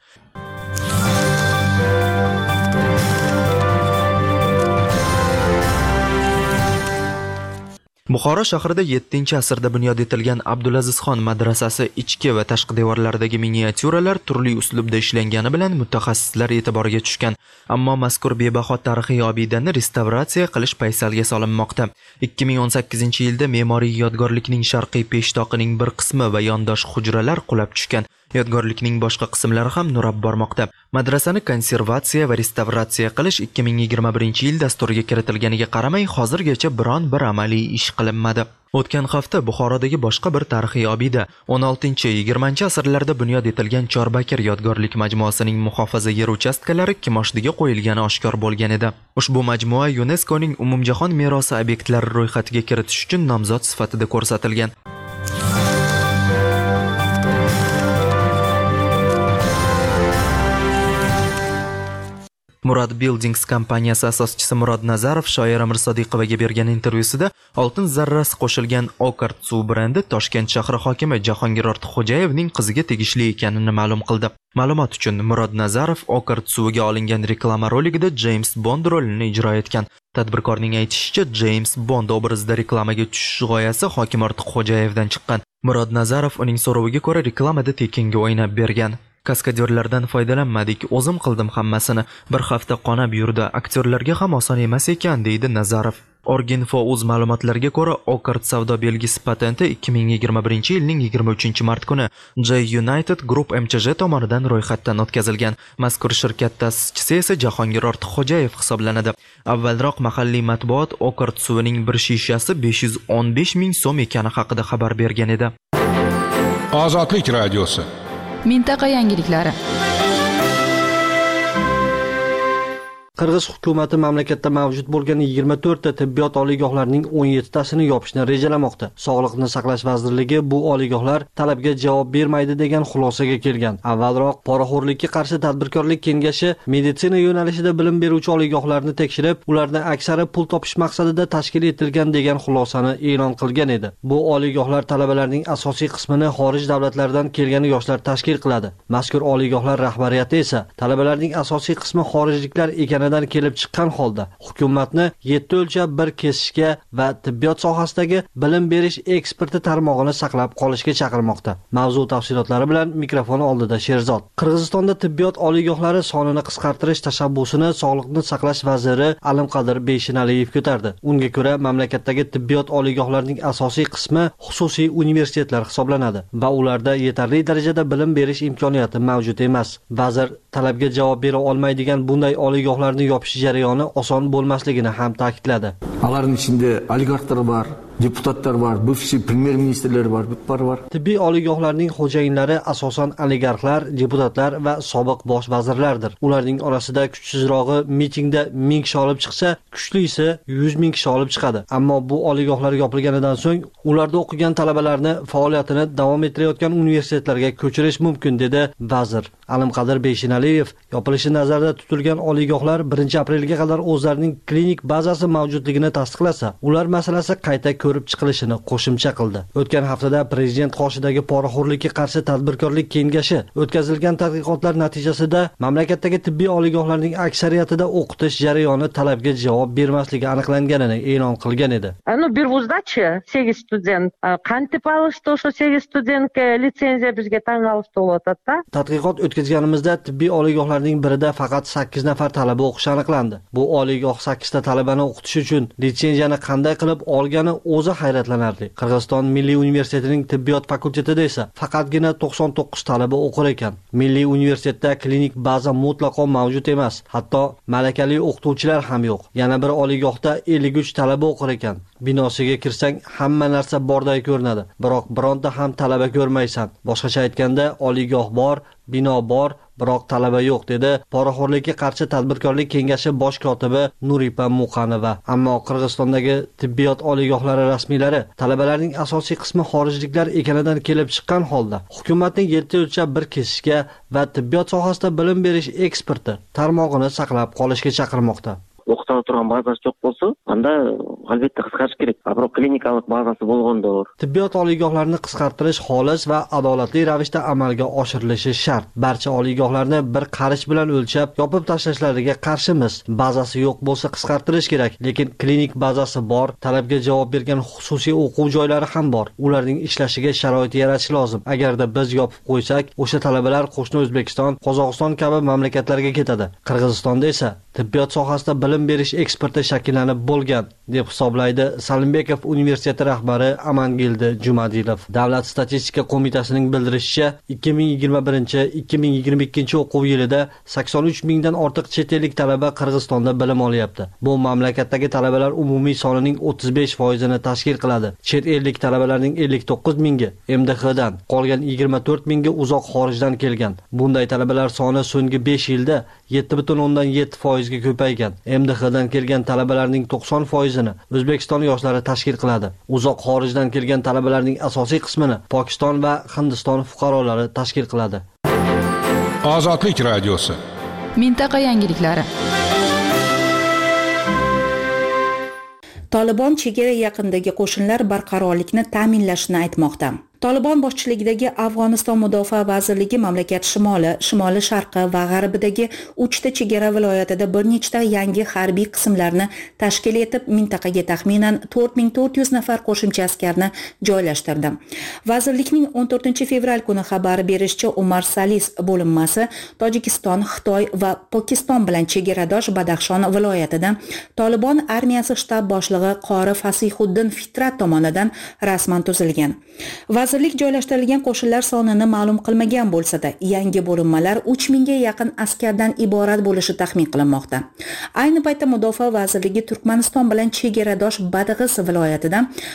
Buxoro shahrida 7-asrda bunyod etilgan Abdulazizxon madrasasi ichki va tashqi devorlaridagi miniatyuralar turli uslubda ishlangani bilan mutaxassislar e'tiboriga tushgan. Ammo mazkur bebaho tarixiy obidani restavratsiya qilish paysalga solinmoqda. 2018-yilda me'moriy yodgorlikning sharqiy peshtoqining bir qismi va yondosh hujralar qulab tushgan. Yodgorlikning boshqa qismlari ham nurab bormoqda. Madrasani konservatsiya va restavratsiya qilish 2021-yil dasturiga kiritilganiga qaramay, hozirgacha biron bir amaliy ish qilinmadi. O'tgan hafta Buxorodagi boshqa bir tarixiy obida 16-20 asrlarda bunyod etilgan Chorbakir yodgorlik majmuasining muhofaza yer uchastkalari kimoshdiga qo'yilgani oshkor bo'lgan edi. Ushbu majmua UNESCOning umumjahon merosi obyektlari ro'yxatiga kiritish uchun nomzod sifatida ko'rsatilgan. Murad Buildings kompaniyasi asoschisi Murod Nazarov Shoira Mirsodiqovaga bergan intervyusida oltin zarrasi qo'shilgan Okart suv brendi Toshkent shahri hokimi Jahongir Ortiqxo'jayevning qiziga tegishli ekanini ma'lum qildi. Ma'lumot uchun Murod Nazarov Okart suviga olingan reklama roligida James Bond rolini ijro etgan. Tadbirkorning aytishicha, James Bond obrazida reklamaga tushish g'oyasi hokim Ortiqxo'jayevdan chiqqan. Murod Nazarov uning so'roviga ko'ra reklamada tekinga o'ynab bergan. Kaskadyorlardan foydalanmadik, o'zim qildim hammasini. Bir hafta qonab yurdi. Aktyorlarga ham oson emas ekan, deydi Nazarov. Orginfo.uz ma'lumotlariga ko'ra, Okart savdo belgisi patenti 2021-yilning 23-mart kuni J United Group MCJ tomonidan ro'yxatdan o'tkazilgan. Mazkur shirkat ta'sischisi esa Jahongir Ortiqxo'jayev hisoblanadi. Avvalroq mahalliy matbuot Okart suvining bir shishasi 515.000 so'm ekani haqida xabar bergan edi. Ozodlik radiosi. Mintaqa yangiliklari. Qirg'iz hukumati mamlakatda mavjud bo'lgan 24 ta tibbiyot oliygohlarining 17 tasini yopishni rejalamoqda. Sog'liqni saqlash vazirligi bu oliygohlar talabga javob bermaydi degan xulosaga kelgan. Avvalroq poraxo'rlikka qarshi tadbirkorlik kengashi meditsina yo'nalishida bilim beruvchi oliygohlarni tekshirib, ulardan aksari pul topish maqsadida tashkil etilgan degan xulosani e'lon qilgan edi. Bu oliygohlar talabalarning asosiy qismini xorij davlatlaridan kelgan yoshlar tashkil qiladi. Mazkur oliygohlar rahbariyati esa talabalarning asosiy qismi xorijliklar ekanidan kelib chiqqan holda hukumatni 7 o'lchab bir kesishga va tibbiyot sohasidagi bilim berish eksporti tarmog'ini saqlab qolishga chaqirmoqda. Mavzu tafsilotlari bilan mikrofon oldida Sherzod. Qirg'izistonda tibbiyot oliygohlari sonini qisqartirish tashabbusini Sog'liqni saqlash vaziri Alimqadir Beshinaliyev ko'tardi. Unga ko'ra, mamlakatdagi tibbiyot oliygohlarining asosiy qismi xususiy universitetlar hisoblanadi va ularda yetarli darajada bilim berish imkoniyati mavjud emas. Vazir talabga javob bera olmaydigan bunday oliygohlarni yopish jarayoni oson bo'lmasligini ham ta'kidladi. Ularning ichida oligarxlar bor, deputatlar bor, buvsi premyer-ministrlar bor, var. Tibbiy oliygohlarning xo'jayinlari asosan oligarxlar, deputatlar va sobiq bosh vazirlardir. Ularning orasida kuchsizrog'i mitingda 1000 kishi olib chiqsa, kuchlisi 100.000 kishi olib chiqadi. Ammo bu oliygohlar yopilganidan so'ng ularda o'qigan talabalarni faoliyatini davom ettirayotgan universitetlarga ko'chirish mumkin, dedi vazir. Alimqadir Beshinaliyev yopilishi nazarda tutilgan oliygohlar 1-aprelga qadar o'zlarining klinik bazasi mavjudligini tasdiqlasa, ular masalasi qayta ko'rib chiqilishini qo'shimcha qildi. O'tgan haftada prezident qoshidagi poraxo'rlikka qarshi tadbirkorlik kengashi o'tkazilgan tadqiqotlar natijasida mamlakatdagi tibbiy oliygohlarning aksariyatida o'qitish jarayoni talabga javob bermasligi aniqlanganini e'lon qilgan edi. Bir vuzdachi 8 student qanday olishdi, o'sha 8 studentga litsenziya bizga tanlashdi bo'ladida. Tadqiqot o'tkazganimizda tibbiy oliygohlarning birida faqat 8 nafar talaba o'qishi aniqlandi. Bu oliygoh 8 ta talabani o'qitish uchun litsenziyani qanday qilib olgani o'zi hayratlanarli. Qirg'iziston Milliy universitetining tibbiyot fakultetida esa faqatgina 99 talaba o'qir ekan. Milliy universitetda klinik baza mutlaqo mavjud emas. Hatto malakali o'qituvchilar ham yo'q. Yana bir oliygohda 53 talaba o'qir ekan. Binosiga kirsang hamma narsa borday ko'rinadi, biroq bironta ham talaba ko'rmaysan. Boshqacha aytganda, oliygoh bor, bino bor, biroq talaba yo'q, dedi Poraxo'rlikka qarshi tadbirkorlik kengashi bosh kotibi Nuripa Muqanova. Ammo Qirg'izistondagi tibbiyot oliygohlari rasmiylari talabalarning asosiy qismi xorijliklar ekanidan kelib chiqqan holda hukumatning 7 o'lchab bir kesishga va tibbiyot sohasida bilim berish eksperti tarmog'ini saqlab qolishga chaqirmoqda. O'qitib turgan bazasi yo'q bo'lsa, unda albatta qisqarish kerak. Biroq klinikalik bazasi bo'lgandir. Tibbiyot oliygohlarini qisqartirish xolis va adolatli ravishda amalga oshirilishi shart. Barcha oliygohlarni bir qarish bilan o'lchab, yopib tashlashlariga qarshimiz. Bazasi yo'q bo'lsa qisqartirish kerak, lekin klinik bazasi bor, talabga javob bergan xususiy o'quv joylari ham bor. Ularning ishlashiga sharoit yaratish lozim. Agarda biz yopib qo'ysak, o'sha talabalar qo'shni O'zbekiston, Qozog'iston kabi mamlakatlarga ketadi. Qirg'izistonda esa tibbiyot sohasida bilim berish eksperti shakllanib bo'lgan, deb hisoblaydi Salimbekov universiteti rahbari Amangildi Jumadilov. Davlat statistika qo'mitasining bildirishicha, 2021-2022 o'quv yilida 83 mingdan ortiq chet ellik talaba Qirg'izistonda bilim olyapti. Bu mamlakatdagi talabalar umumiy sonining 35%ni tashkil qiladi. Chet ellik talabalarning 59 mingi MDHdan, qolgan 24 mingi uzoq xorijdan kelgan. Bunday talabalar soni so'nggi 5 yilda 7,7% ga ko'paygan. MDHdan kelgan talabalarning 90%ni O'zbekiston yoshlari tashkil qiladi. Uzoq xorijdan kelgan talabalarning asosiy qismini Pokiston va Hindiston fuqarolari tashkil qiladi. Ozodlik radiosi. Mintaqa yangiliklari. Tolibon chegara yaqinidagi qo'shinlar barqarorlikni ta'minlashini aytmoqda. Tolibon boshchiligidagi Afg'oniston Mudofaa vazirligi mamlakat shimoli sharqi va g'arbidagi 3 ta chegara viloyatida bir nechta yangi harbiy qismlarni tashkil etib, mintaqaga taxminan 4400 nafar qo'shimcha askarni joylashtirdi. Vazirlikning 14 fevral kuni xabar berishicha, Umar Salis bo'linmasi Tojikiston, Xitoy va Pokiston bilan chegaradosh Badaxshon viloyatida Tolibon armiyasi shtab boshlig'i Qori Fasihuddin Fitrat tomonidan rasman tuzilgan. Vazirlik joylashtirilgan qo'shinlar sonini ma'lum qilmagan bo'lsa-da, yangi bo'linmalar 3000 ga yaqin askardan iborat bo'lishi taxmin qilinmoqda. Ayni paytda Mudofaa vazirligi Turkmaniston bilan chegaradosh Badg'is viloyatida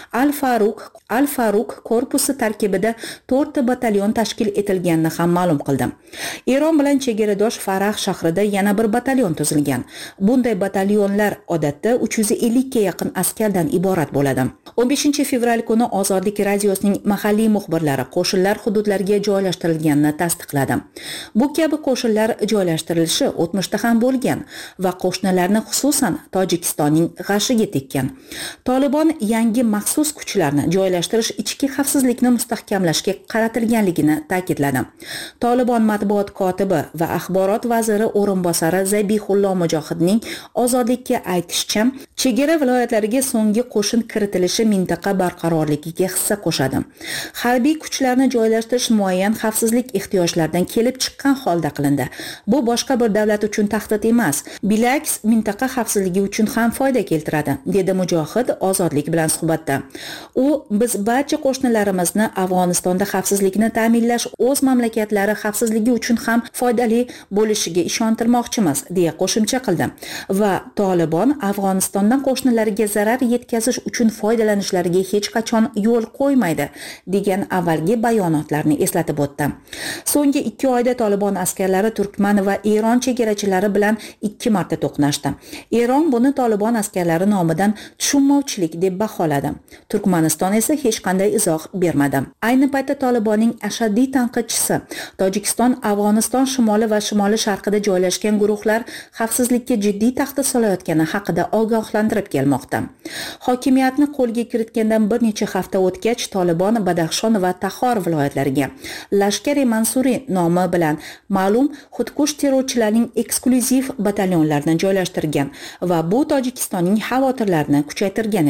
Al-Faruq korpusi tarkibida 4 ta batalyon tashkil etilganini ham ma'lum qildi. Eron bilan chegaradosh Farah shahrida yana bir batalyon tuzilgan. Bunday batalyonlar odatda 350 ga yaqin askardan iborat bo'ladi. 15 fevral kuni Ozodlik radiosining mahalliy muxbirlari qo'shinlar hududlarga joylashtirilganini tasdiqladi. Bu kabi qo'shinlar joylashtirilishi o'tmishda ham bo'lgan va qo'shnilarni, xususan Tojikistonning g'ashiga tekkan. Tolibon yangi maxsus kuchlarni joylashtirish ichki xavfsizlikni mustahkamlashga qaratilganligini ta'kidladi. Tolibon matbuot kotibi va axborot vaziri o'rinbosari Zabihullo Mujohidning Ozodlikka aytishicha, chegara viloyatlariga so'nggi qo'shin kiritilishi mintaqa barqarorligiga hissa qo'shadi. Harbiy kuchlarni joylashtirish muayyan xavfsizlik ehtiyojlaridan kelib chiqqan holda qilindi. Bu boshqa bir davlat uchun tahdid emas, bilaks mintaqa xavfsizligi uchun ham foyda keltiradi, dedi Mujohid Ozodlik bilan suhbatda. U, biz barcha qo'shnilarimizni Afg'onistonda xavfsizlikni ta'minlash o'z mamlakatlari xavfsizligi uchun ham foydali bo'lishiga ishontirmoqchimiz, deya qo'shimcha qildi. Va Tolibon Afg'onistondan qo'shnilariga zarar yetkazish uchun foydalanishlariga hech qachon yo'l qo'ymaydi, degan avvalgi bayonotlarni eslatib o'tdi. So'nggi 2 oyda Tolibon askarlari Turkman va Eron chegarachilari bilan 2 marta to'qnashdi. Eron buni Tolibon askarlari nomidan tushunmovchilik deb baholadi. Turkmaniston esa hech qanday izoh bermadi. Ayni paytda Tolibonning ashaddiy tanqidchisi Tojikiston, Afg'oniston shimoli va shimoli sharqida joylashgan guruhlar xavfsizlikka jiddiy tahdid solayotgani haqida ogohlantirib kelmoqda. Hokimiyatni qo'lga kiritgandan bir necha hafta o'tgach, Tolibon Badaxshon va Taxor viloyatlariga Lashkar-e Mansuriy nomi bilan ma'lum xudkush terrorchilarning eksklyuziv batalyonlarini joylashtirgan va bu Tojikistonning xavotirlarini kuchaytirgan edi.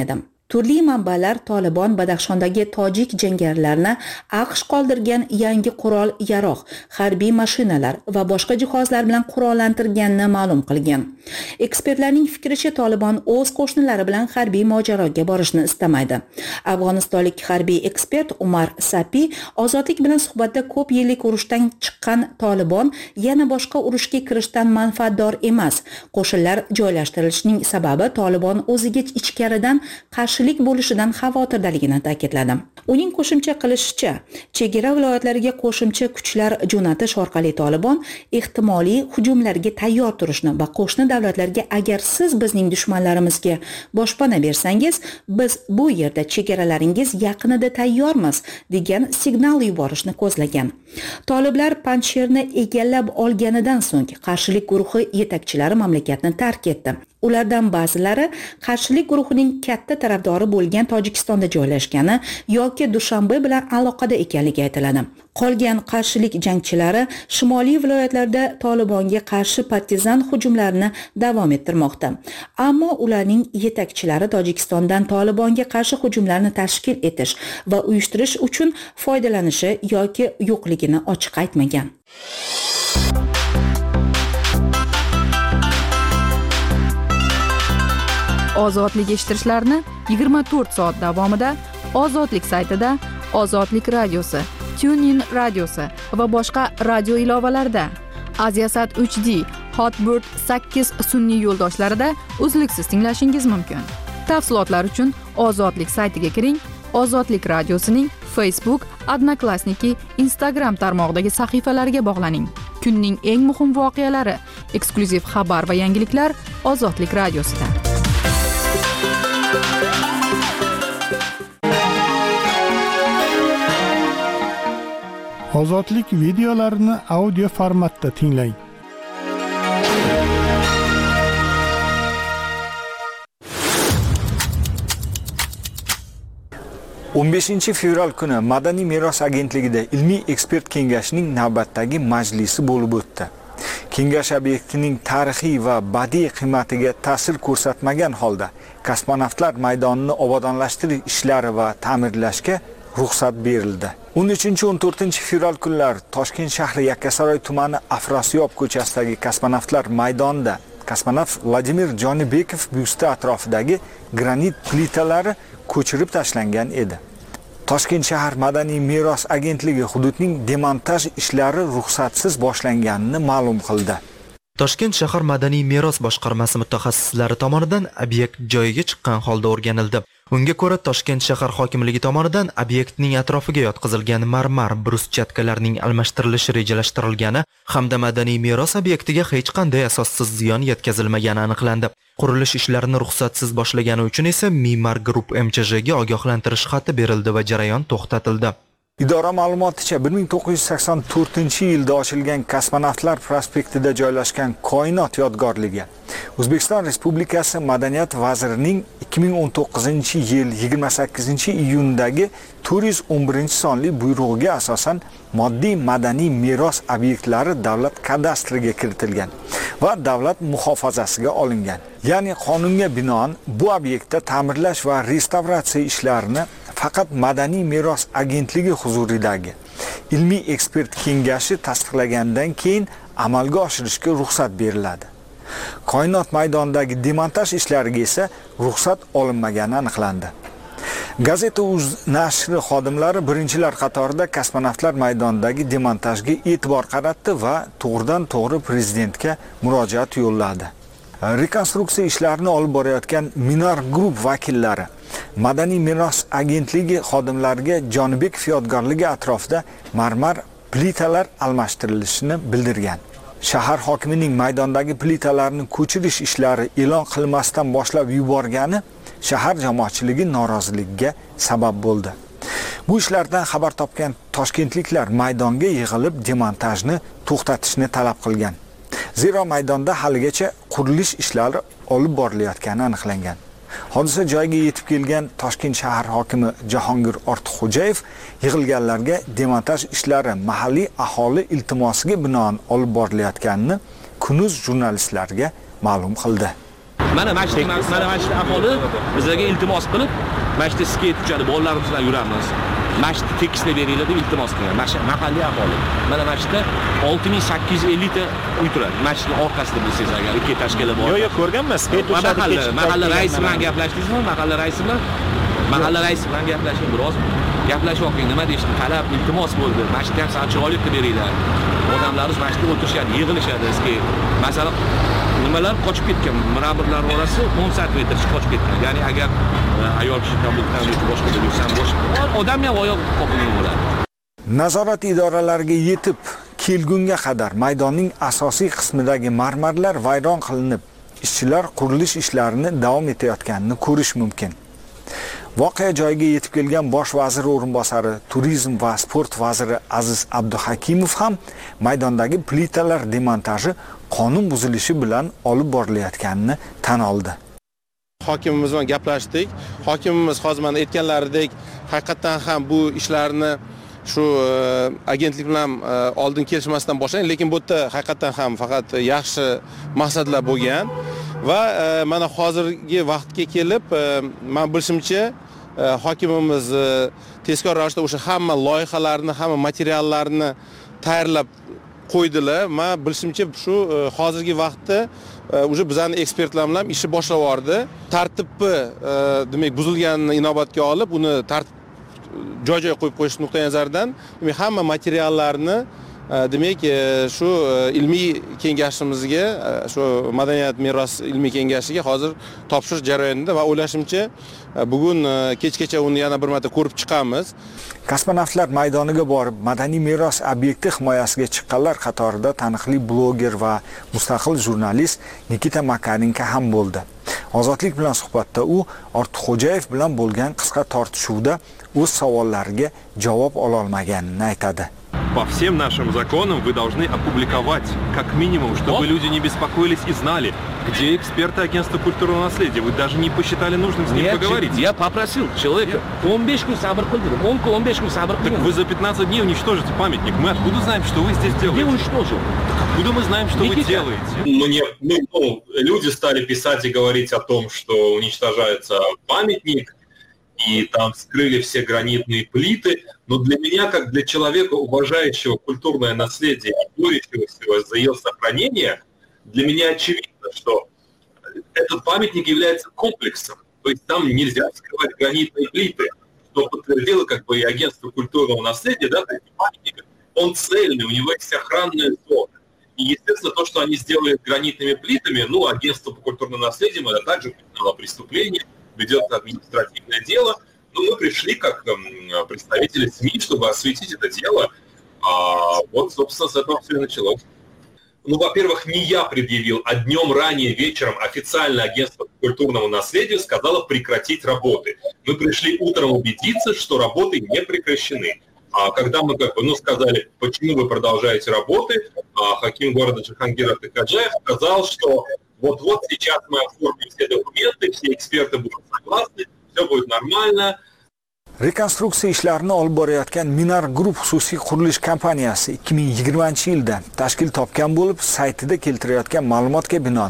Turli manbalar Tolibon Badaxshondagi tojik jangarilarni AQSh qoldirgan yangi qurol-yarog', harbiy mashinalar va boshqa jihozlar bilan qurollantirganini ma'lum qilgan. Ekspertlarning fikricha, Tolibon o'z qo'shnilari bilan harbiy mojaroga borishni istamaydi. Afg'onistonlik harbiy ekspert Umar Sapi Ozodlik bilan suhbatda ko'p yillik urushdan chiqqan Tolibon yana boshqa urushga kirishdan manfaatdor emas. Qo'shinlar joylashtirilishining sababi Tolibon o'ziga ichkaridan qarshilik bo'lishidan xavotirdaligini ta'kidladi. Uning qo'shimcha qilishicha, chegara viloyatlariga qo'shimcha kuchlar jo'natish orqali Tolibon ehtimoliy hujumlarga tayyor turishni va qo'shni davlatlarga agar siz bizning dushmanlarimizga boshpana bersangiz, biz bu yerda chegaralaringiz yaqinida tayyormiz degan signal yuborishni ko'zlagan. Toliblar Panjsherni egallab olganidan so'ng qarshilik guruhi yetakchilari mamlakatni tark etdi. Ulardan ba'zilari qarshilik guruhining katta tarafdori bo'lgan Tojikistonda joylashgani yoki Dushanbe bilan aloqada ekanligi aytiladi. Qolgan qarshilik jangchilari shimoliy viloyatlarda Tolibonga qarshi partizan hujumlarini davom ettirmoqda. Ammo ularning yetakchilari Tojikistondan Tolibonga qarshi hujumlarni tashkil etish va uyushtirish uchun foydalanishi yoki yo'qligini ochiq aytmagan. Ozodlik eshittirishlarni 24 soat davomida Ozodlik saytida, Ozodlik radiosi, TuneIn radiosi va boshqa radio ilovalarida, Aziasat 3D, Hotbird 8 sun'iy yo'ldoshlarida uzluksiz tinglashingiz mumkin. Tafsilotlar uchun Ozodlik saytiga kiring. Ozodlik radiosining Facebook, Odnoklassniki, Instagram tarmog'idagi sahifalariga bog'laning. Kunning eng muhim voqealari, eksklyuziv xabar va yangiliklar Ozodlik radiosida. Ozodlik videolarini audio formatda tinglang. Fevral kuni Madaniy meros agentligida ilmiy ekspert kengashining navbatdagi majlisi bo'lib o'tdi. Kengash obyektining tarixiy va badiiy qiymatiga ta'sir ko'rsatmagan holda kosmonavtlar maydonini obodonlashtirish ishlari va ta'mirlashga ruxsat berildi. 13-14 fevral kunlari Toshkent shahri Yakkasaroy tumani Afrosiyob ko'chasidagi kosmonavtlar maydonida kosmonavt Vladimir Jonibekov byusti atrofidagi granit plitalari ko'chirib tashlangan edi. Toshkent shahar Madaniy meros agentligi hududning demontaj ishlari ruxsatsiz boshlanganini ma'lum qildi. Toshkent shahar Madaniy meros boshqarmasi mutaxassislari tomonidan obyekt joyiga chiqqan holda o'rganildi. Unga ko'ra, Toshkent shahar hokimligi tomonidan obyektning atrofiga yotqizilgan marmar bruschatkalarning almashtirilishi rejalashtirilgani hamda madaniy meros obyektiga hech qanday asossiz ziyon yetkazilmagani aniqlandi. Qurilish ishlarini ruxsatsiz boshlagani uchun esa Mimar Group MCJga ogohlantirish xati berildi va jarayon to'xtatildi. Idora ma'lumoticha 1984-yilda ochilgan Kosmonavtlar prospektida joylashgan Koinot yodgorligi O'zbekiston Respublikasi Madaniyat vazirining 2019-yil 28-iyundagi 411-sonli buyrug'iga asosan moddiy madaniy meros obyektlari davlat kadastriga kiritilgan va davlat muhofazasiga olingan. Ya'ni qonunga binoan bu obyektda ta'mirlash va restavratsiya ishlarini faqat Madaniy meros agentligi huzuridagi ilmiy ekspert kengashi tasdiqlagandan keyin amalga oshirishga ruxsat beriladi. Koinot maydonidagi demontaj ishlariga esa ruxsat olinmagani aniqlandi. Gazeta.uz nashri xodimlari birinchilar qatorida kosmonavtlar maydonidagi demontajga e'tibor qaratdi va to'g'ridan-to'g'ri prezidentga murojaat yo'lladi. Rekonstruksiya ishlarini olib borayotgan Minar Group vakillari Madaniy meros agentligi xodimlariga Jonibekov yodgorligi atrofida marmar plitalar almashtirilishini bildirgan. Shahar hokimining maydondagi plitalarni ko'chirish ishlari e'lon qilmasdan boshlab yuborgani shahar jamoatchiligi noroziligiga sabab bo'ldi. Bu ishlardan xabar topgan toshkentliklar maydonga yig'ilib demontajni to'xtatishni talab qilgan. Zero maydonda haligacha qurilish ishlari olib borilayotgani aniqlangan. Hodisa joyiga yetib kelgan Toshkent shahar hokimi Jahongir Ortiqxo'jayev yig'ilganlarga demontaj ishlari mahalliy aholi iltimosiga binoan olib borilayotganini Kunuz jurnalistlariga ma'lum qildi. Mana shu aholi bizlarga iltimos qilib, mana shu skeyt uchadi, bolalarimiz bilan yuramiz. Mana shu tekisni beringlar deb iltimos qilgan. Mahalliy aholi. Mana shu yerda 6850 ta uy turadi. Mana shu orqasida bilsangiz agar ikki tashkila bor. Yo'q, ko'rganman. Skeyt Mahalla raisi bilan gaplashdingizmi? Mahalla raisi bilan gaplashing, biroz gaplashib oqing. Nima deyishdi? Talab, iltimos bo'ldi. Mana shu ham chiroyli qilib beringlar. Odamlarimiz mana shu yerda o'tirishadi, yig'ilishadi. Masalan, nimalar qochib ketgan, mirabrlar orasi 10 cm qochib ketgan. Ya'ni agar ayol kishi kabuldan boshqa yursam, odam ham oyoq qoqilgan bo'ladi. Nazorat idoralariga yetib kelgunga qadar maydonning asosiy qismidagi marmarlar vayron qilinib, ishchilar qurilish ishlarini davom etayotganini ko'rish mumkin. Voqea joyiga yetib kelgan bosh vazir o'rinbosari, turizm va sport vaziri Aziz Abduhakimov ham maydondagi plitalar demontaji qonun buzilishi bilan olib borilayotganini tan oldi. Hokimimiz bilan gaplashdik. Hokimimiz hozir mana aytganlaridek, haqiqatan ham bu ishlarni shu agentlik bilan oldin kelishmasdan boshlangan, lekin bu yerda haqiqatan ham faqat yaxshi maqsadlar bo'lgan va mana hozirgi vaqtga kelib, men bilishimcha hokimimiz tezkor ravishda o'sha hamma loyihalarni, hamma materiallarni tayyorlab qo'ydilar. Men bilishimcha shu hozirgi vaqtda o'sha bizning ekspertlar bilan ishi boshlab yubordi. Tartibni demak buzilganini inobatga olib, uni tartib joy-joy qo'yib qo'yish nuqtai nazaridan demak hamma materiallarni demak shu ilmiy kengashimizga, shu madaniyat meros ilmiy kengashiga hozir topshirish jarayonida va o'ylashimcha bugun kechgacha uni yana bir marta ko'rib chiqamiz. Kosmonavtlar maydoniga borib, madaniy meros obyekti himoyasiga chiqqanlar qatorida taniqli bloger va mustaqil jurnalist Nikita Makarenko ham bo'ldi. Ozodlik bilan suhbatda u Ortiqxo'jayev bilan bo'lgan qisqa tortishuvda o'z savollariga javob ola olmaganini aytadi. По всем нашим законам вы должны опубликовать, как минимум, чтобы люди не беспокоились и знали, где эксперты агентства культурного наследия. Вы даже не посчитали нужным с ним поговорить. Я попросил человека 15 kun sabr qildim. 15 kun sabr qildim. Так вы за 15 дней уничтожите памятник. Мы откуда знаем, что вы здесь делаете? Где уничтожил? Откуда мы знаем, что вы делаете? Люди стали писать и говорить о том, что уничтожается памятник, и там скрыли все гранитные плиты. Но для меня, как для человека, уважающего культурное наследие и борющегося за ее сохранение, для меня очевидно, что этот памятник является комплексом. То есть там нельзя скрывать гранитные плиты, что подтвердило как бы и агентство культурного наследия, да, памятник, он цельный, у него есть охранная зона. И, естественно, то, что они сделали гранитными плитами, агентство по культурному наследию, это также признало преступление, ведет административное дело, но мы пришли как представители СМИ, чтобы осветить это дело. Вот, собственно, с этого все и началось. Во-первых, не я предъявил, а днем ранее вечером официально агентство по культурному наследию сказало прекратить работы. Мы пришли утром убедиться, что работы не прекращены. А когда мы сказали, почему вы продолжаете работы, хаким города Джахангир Артыкаджаев сказал, что вот сейчас мы оформим все документы, все эксперты будут согласны, все будет нормально. Rekonstruksiya ishlarini olib borayotgan Minar Group xususiy qurilish kompaniyasi 2020-yilda tashkil topgan bo'lib, saytida keltirayotgan ma'lumotga binoan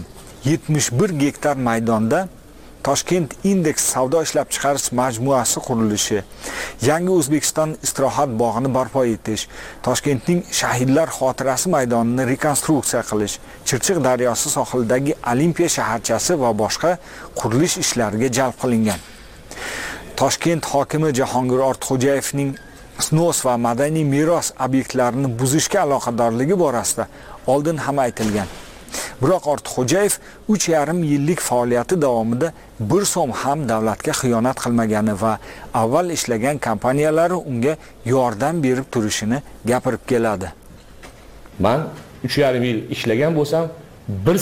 71 gektar maydonda Toshkent Index savdo ishlab chiqarish majmuasi qurilishi, Yangi O'zbekiston istirohat bog'ini barpo etish, Toshkentning Shahidlar xotirasi maydonini rekonstruksiya qilish, Chirchiq daryosi sohilidagi Olimpiya shaharchasi va boshqa qurilish ishlariga jalb qilingan. Toshkent hokimi Jahongir Ortiqxo'jayevning snos va madaniy meros obyektlarini buzishga aloqadorligi borasida oldin ham aytilgan. Biroq Ortiqxo'jayev 3,5 yillik faoliyati davomida 1 so'm ham davlatga xiyonat qilmagani va avval ishlagan kompaniyalari unga yordam berib turishini gapirib keladi. Men 3,5 yil ishlagan bo'lsam, 1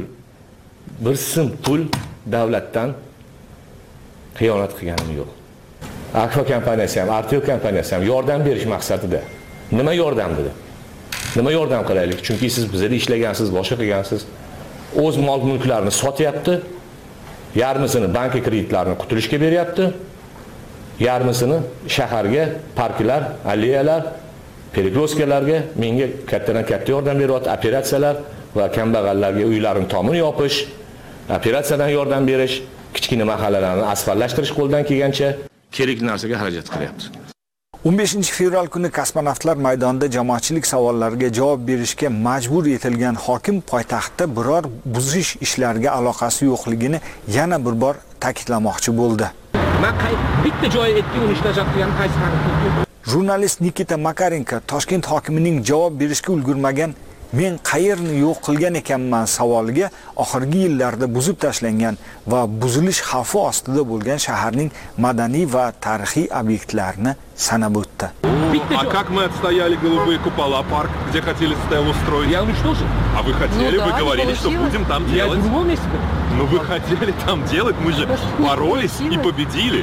so'm pul davlatdan xiyonat qilganim yo'q. Akfa kompaniyasi ham, Artel kompaniyasi ham yordam berish maqsadida. Nima yordam dedi? Nima yordam qilaylik? Chunki siz bizda ishlagansiz, boshqa qilgansiz. O'z mol-mulklarini sotyapti. Yarmisini banka kreditlarini qutulishga beryapti. Yarmisini shaharga, parklar, alleyalar, perikroskalarga menga kattadan katta yordam beryapti, operatsiyalar va kambag'allarga uylarini tomini yopish operatsiyadan yordam berish, kichkina mahallalarni asfaltlashtirish qo'ldan kelgancha kerakli narsaga xarajat qilyapti. 15 fevral kuni kosmonavtlar maydonida jamoatchilik savollariga javob berishga majbur etilgan hokim poytaxtda biror buzish ishlariga aloqasi yo'qligini yana bir bor ta'kidlamoqchi bo'ldi. Bitta joy aytgan uni ishlashatgan qaysi haqiqat? Jurnalist Nikita Makarenko Toshkent hokimining javob berishga ulgurmagan "Men qayerni yo'q qilgan ekanman" savoliga oxirgi yillarda buzib tashlangan va buzilish xavfi ostida bo'lgan shaharning madaniy va tarixiy obyektlarini sanab o'tdi. А как мы отстояли голубые купола, парк, где хотели стелу устроить? Я уничтожил. А вы хотели, вы говорили, что будем там делать. Ну вы хотели там делать, мы же боролись и победили.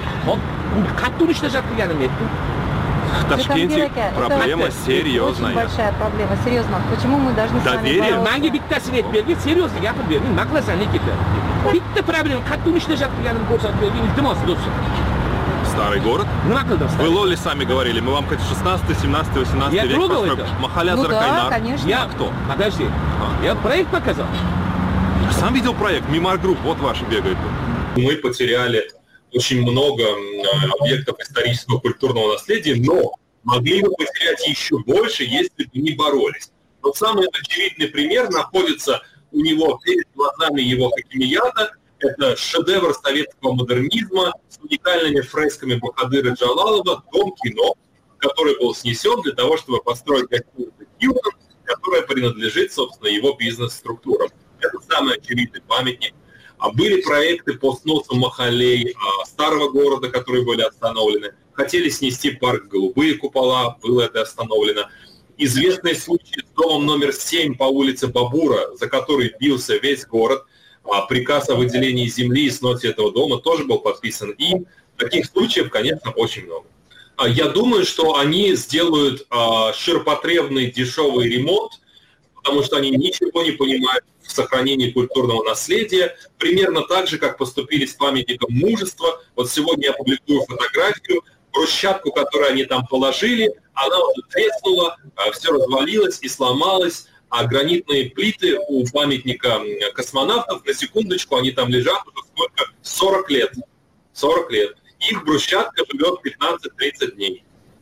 В Ташкенте проблема серьезная. Очень большая проблема, серьезно. Почему мы должны с вами Доверие. Mangi bittasi aytib серьезно gapirib bering. Nima qilasan Nikita? Bitta problema, qattiq ishlashatganini ko'rsatib bering, iltimos do'stim. Старый город? Вы Лоли сами говорили, мы вам как 16, 17, 18 век построим. Махаля Заркайнар. конечно. Я кто? Подожди. Я проект показал. Я сам видел проект, Мимар Групп, вот ваши бегают. Мы потеряли очень много объектов исторического культурного наследия, но могли бы потерять еще больше, если бы не боролись. Вот самый очевидный пример находится у него перед глазами его хакимията. Это шедевр советского модернизма с уникальными фресками Бахадыра Джалалова «Дом кино», который был снесен для того, чтобы построить гостиницу «Хилтон», которая принадлежит, собственно, его бизнес-структурам. Это самый очевидный памятник. А были проекты по сносу махалей старого города, которые были остановлены. Хотели снести парк «Голубые купола», было это остановлено. Известный случай с домом номер 7 по улице Бабура, за который бился весь город. Приказ о выделении земли и сносе этого дома тоже был подписан им. Таких случаев, конечно, очень много. Я думаю, что они сделают ширпотребный дешевый ремонт, потому что они ничего не понимают в сохранении культурного наследия. Примерно так же, как поступили с памятником мужества. Вот сегодня я публикую фотографию. Брусчатку, которую они там положили, она уже треснула, все развалилось и сломалось. А гранитные плиты у памятника космонавтов, на секундочку, они там лежат уже сколько? 40 лет. 40 лет. Их брусчатка живет 15-30 дней.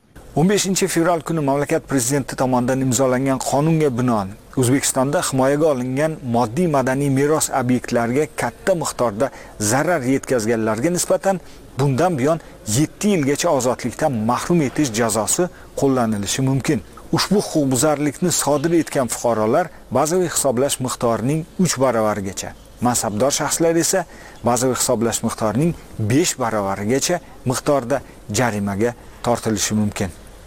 15 fevral kuni mamlakat prezidenti tomonidan imzolangan qonunga binoan O'zbekistonda himoyaga olingan moddiy madaniy meros obyektlariga katta miqdorda zarar yetkazganlarga nisbatan bundan buyon 7 yilgacha ozodlikdan mahrum etish jazosi qo'llanilishi mumkin. Ushbu huquqbuzarlikni sodir etgan fuqarolar bazaviy hisoblash miqdorining 3 baravarigacha, mansabdor shaxslar esa bazaviy hisoblash miqdorining 5 baravarigacha miqdorda jarimaga tortilishi mumkin.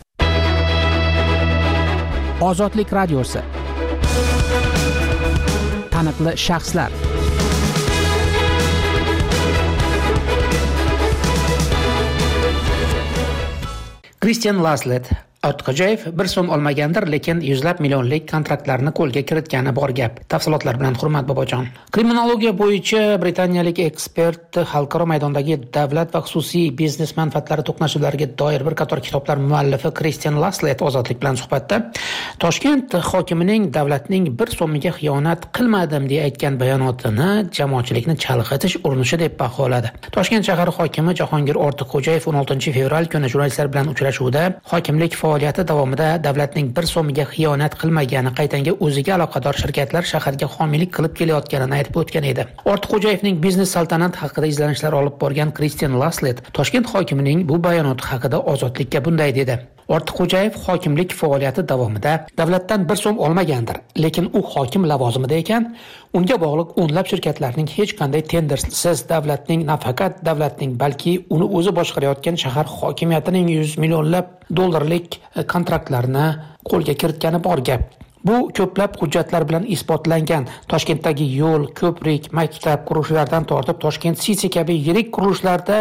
Ozodlik radiosi. Taniqli shaxslar. Christian Laslet Ortiqxo'jayev 1 so'm olmagandir, lekin yuzlab millionlik kontraktlarni qo'lga kiritgani bor gap. Tafsilotlar bilan Hurmat Bobojon. Kriminologiya bo'yicha britaniyalik ekspert xalqaro maydondagi davlat va xususiy biznes manfaatlari to'qnashuvlariga doir bir qator kitoblar muallifi Christian Laslet Ozodlik bilan suhbatda Toshkent hokimining davlatning 1 so'miga xiyonat qilmadim deya aytgan bayonotini jamoatchilikni chalg'itish urinishi deb baholadi. Toshkent shahar hokimi Jahongir Ortiqxo'jayev 16 fevral kuni jurnalistlar bilan uchrashuvda hokimlik faoliyati davomida davlatning 1 so'miga xiyonat qilmagani, qaytanga o'ziga aloqador shirkatlar shaharga homiylik qilib kelayotganini aytib o'tgan edi. Ortiqxo'jayevning biznes saltanat haqida izlanishlar olib borgan Christian Laslet Toshkent hokimining bu bayonoti haqida Ozodlikka bunday dedi. Ortiqxo'jayev hokimlik faoliyati davomida davlatdan 1 so'm olmagandir, lekin u hokim lavozimida ekan, unga bog'liq o'nlab shirkatlarning hech qanday tendersiz davlatning, nafaqat davlatning, balki uni o'zi boshqarayotgan shahar hokimiyatining 100 millionlab dollarlik kontraktlarini qo'lga kiritgani bor gap. Bu ko'plab hujjatlar bilan isbotlangan. Toshkentdagi yo'l, ko'prik, maktab qurilishlardan tortib Toshkent City kabi yirik qurilishlarda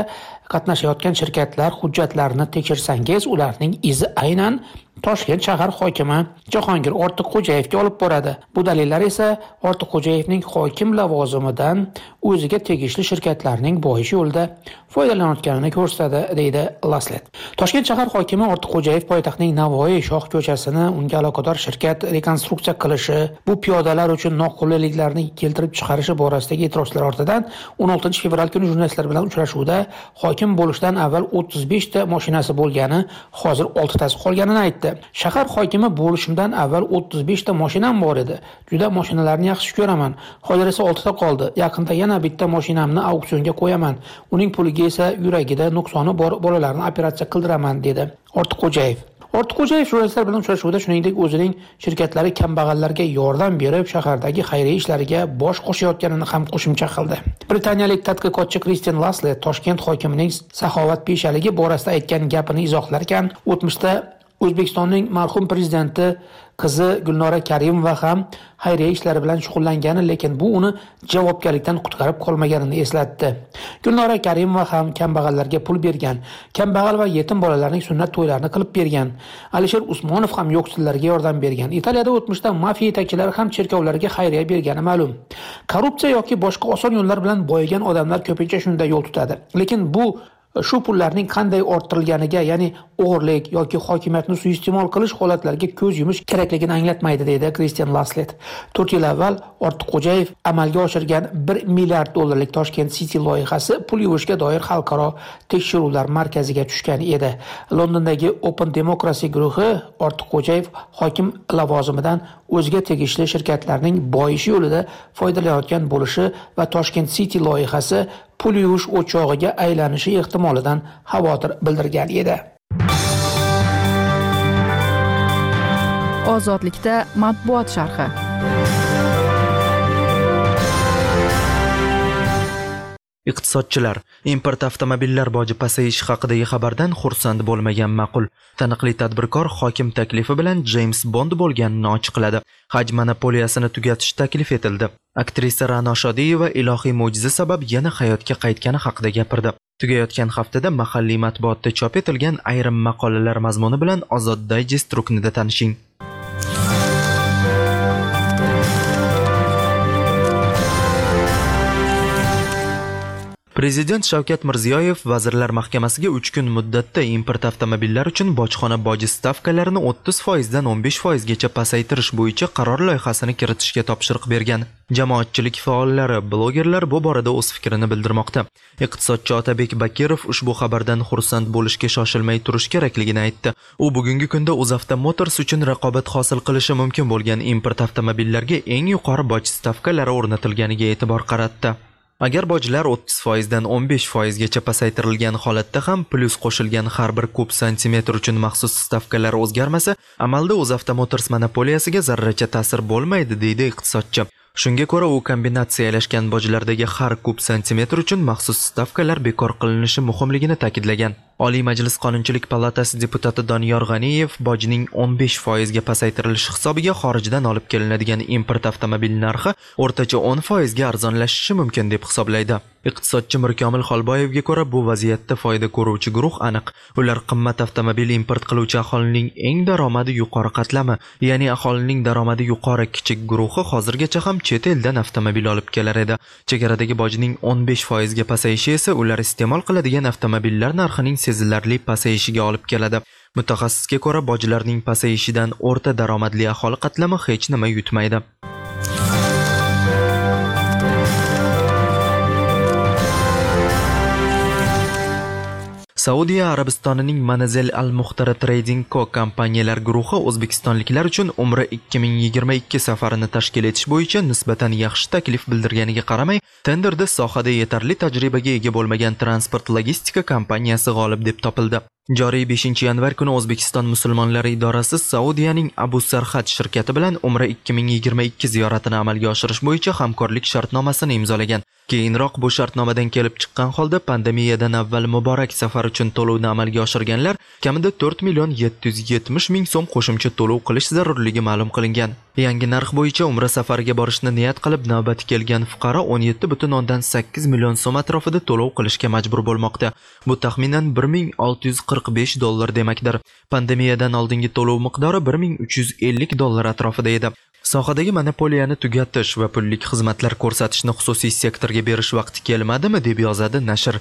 qatnashayotgan shirkatlar hujjatlarini tekshirsangiz, ularning izi aynan Toshkent shahar hokimi Jahongir Ortiqxo'jayevga olib boradi. Bu dalillar esa Ortiqxo'jayevning hokim lavozimidan o'ziga tegishli shirkatlarning boyish yo'lida foydalanayotganini ko'rsatadi, deydi Laslet. Toshkent shahar hokimi Ortiqxo'jayev poytaxtning Navoiy shoh ko'chasini unga aloqador shirkat rekonstruksiya qilishi, bu piyodalar uchun noqulayliklarni keltirib chiqarishi borasidagi e'tirozlar ortidan 16 fevral kuni jurnalistlar bilan uchrashuvda hokim bo'lishdan avval 35 ta mashinasi bo'lgani, hozir 6 tasi qolganini aytdi. Shahar hokimi bo'lishimdan avval 35 ta mashinam bor edi. Juda mashinalarni yaxshi ko'raman. Hozir esa 6 ta qoldi. Yaqinda yana bitta mashinamni auksionga qo'yaman. Uning puliga esa yuragida nuqsoni bor bolalarni operatsiya qildiraman, dedi Ortiqxo'jayev. Ortiqxo'jayev jurnalistlar bilan uchrashuvda shuningdek o'zining shirkatlari kambag'allarga yordam berib, shahardagi xayriya ishlariga bosh qo'shayotganini ham qo'shimcha qildi. Britaniyalik tadqiqotchi Christian Laslet Toshkent hokimining saxovatpeshaligi borasida aytgan gapini izohlarkan, o'tmishda O'zbekistonning marhum prezidenti qizi Gulnora Karimova ham xayriya ishlari bilan shug'ullangani, lekin bu uni javobgarlikdan qutqarib qolmaganini eslatdi. Gulnora Karimova ham kambag'allarga pul bergan, kambag'al va yetim bolalarning sunnat to'ylarini qilib bergan. Alisher Usmonov ham yo'qsillarga yordam bergan. Italiyada o'tmishda mafiya yetakchilari ham cherkovlarga xayriya bergani ma'lum. Korrupsiya yoki boshqa oson yo'llar bilan boyigan odamlar ko'pincha shunday yo'l tutadi. Lekin bu shu pullarning qanday orttirilganiga, ya'ni o'g'irlik yoki hokimiyatni suiiste'mol qilish holatlariga ko'z yumish kerakligini anglatmaydi, deydi Christian Laslet. 4 yil avval Ortiqxo'jayev amalga oshirgan 1 milliard dollarlik Toshkent City loyihasi pul yuvishga doir xalqaro tekshiruvlar markaziga tushgan edi. Londondagi Open Democracy guruhi Ortiqxo'jayev hokim lavozimidan o'ziga tegishli shirkatlarning boyish yo'lida foydalanayotgan bo'lishi va Toshkent City loyihasi pul yuvish o'chog'iga aylanishi ehtimolidan xavotir bildirgan edi. Ozodlikda matbuot sharhi. Iqtisodchilar import avtomobillar boji pasayishi haqidagi xabardan xursand bo'lmagan ma'qul. Taniqli tadbirkor hokim taklifi bilan James Bond bo'lganini ochiqladi. Haj monopoliyasini tugatish taklif etildi. Aktrisa Ra'no Shodiyeva ilohiy mo'jiza sabab yana hayotga qaytgani haqida gapirdi. Tugayotgan haftada mahalliy matbuotda chop etilgan ayrim maqolalar mazmuni bilan Ozod Digest ruknida tanishing. Prezident Shavkat Mirziyoyev Vazirlar Mahkamasiga 3 kun muddatda import avtomobillar uchun bojxona boji stavkalarini 30% dan 15% gacha pasaytirish bo'yicha qaror loyihasini kiritishga topshiriq bergan. Jamoatchilik faollari, blogerlar bu borada o'z fikrini bildirmoqda. Iqtisodchi Otabek Bakirov ushbu xabardan xursand bo'lishga shoshilmay turish kerakligini aytdi. U bugungi kunda UzAvto Motors uchun raqobat hosil qilishi mumkin bo'lgan import avtomobillarga eng yuqori boj stavkalari o'rnatilganiga e'tibor qaratdi. Agar bojlar 30% dan 15% gacha pasaytirilgan holatda ham plyus qo'shilgan har bir kub santimetr uchun maxsus stavkalar o'zgarmasa, amalda UzAvto Motors monopoliyasiga zarracha ta'sir bo'lmaydi, deydi iqtisodchi. Shunga ko'ra, u kombinatsiyalashgan bojlardagi har kub santimetr uchun maxsus stavkalar bekor qilinishi muhimligini ta'kidlagan. Oliy Majlis Qonunchilik palatasi deputati Doniyor G'aniyev bojning 15% ga pasaytirilishi hisobiga xorijdan olib kelinadigan import avtomobil narxi o'rtacha 10% ga arzonlashishi mumkin deb hisoblaydi. Iqtisodchi Mirkomil Xolboyevga ko'ra, bu vaziyatda foyda ko'ruvchi guruh aniq. Ular qimmat avtomobil import qiluvchi aholining eng daromadi yuqori qatlami, ya'ni aholining daromadi yuqori kichik guruhi hozirgacha ham chet eldan avtomobil olib kelar edi. Chegaradagi bojning 15% ga pasayishi esa ular iste'mol qiladigan avtomobillar narxining sezilarli pasayishiga olib keladi. Mutaxassisga ko'ra, bojlarning pasayishidan o'rta daromadli aholi qatlami hech nima yutmaydi. Saudiya Arabistonining Manazil Al-Muhtara Trading Co. kompaniyalar guruhi o'zbekistonliklar uchun Umra 2022 safarini tashkil etish bo'yicha nisbatan yaxshi taklif bildirganiga qaramay, tenderda sohada yetarli tajribaga ega bo'lmagan transport logistika kompaniyasi g'olib deb topildi. Joriy 5-yanvar kuni O'zbekiston musulmonlari idorasi Saudiyaning Abu Sarhad shirkati bilan Umra 2022 ziyoratini amalga oshirish bo'yicha hamkorlik shartnomasini imzolagan. Keyinroq bu shartnomadan kelib chiqqan holda pandemiyadan avval muborak safar uchun to'lovni amalga oshirganlar kamida 4 million 770 ming so'm qo'shimcha to'lov qilish zarurligi ma'lum qilingan. Yangi narx bo'yicha umra safariga borishni niyat qilib navbati kelgan fuqaro 17,8 million so'm atrofida to'lov qilishga majbur bo'lmoqda. Bu taxminan $1645 demakdir. Pandemiyadan oldingi to'lov miqdori $1350 atrofida edi. Sohadagi monopoliyani tugatish va pullik xizmatlar ko'rsatishni xususiy sektorga berish vaqti kelmadimi deb yozadi nashr.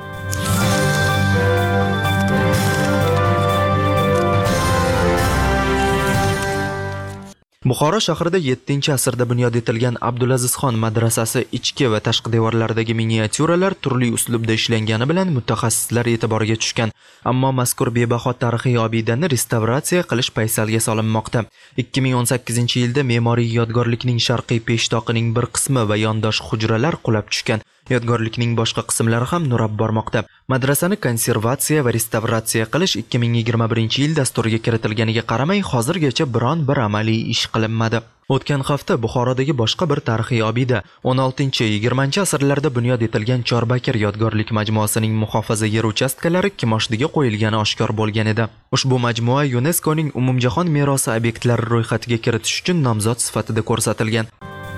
Buxoro shahrida 7-asrda bunyod etilgan Abdulazizxon madrasasi ichki va tashqi devorlaridagi miniatyuralar turli uslubda ishlangani bilan mutaxassislar e'tiboriga tushgan. Ammo mazkur bebaho tarixiy obidani restavratsiya qilish paysalga solinmoqda. 2018-yilda me'moriy yodgorlikning sharqiy peshtoqining bir qismi va yondosh hujralar qulab tushgan. Yodgorlikning boshqa qismlari ham nurab bormoqda. Madrasani konservatsiya va restavratsiya qilish 2021-yil dasturiga kiritilganiga qaramay, hozirgacha biron bir amaliy ish qilinmadi. O'tgan hafta Buxorodagi boshqa bir tarixiy obida 16-20 asrlarda bunyod etilgan Chorbakir yodgorlik majmuasining muhofaza yer uchastkalari kimoshdiga qo'yilgani oshkor bo'lgan edi. Ushbu majmua UNESCOning umumjahon merosi obyektlari ro'yxatiga kiritish uchun nomzod sifatida ko'rsatilgan.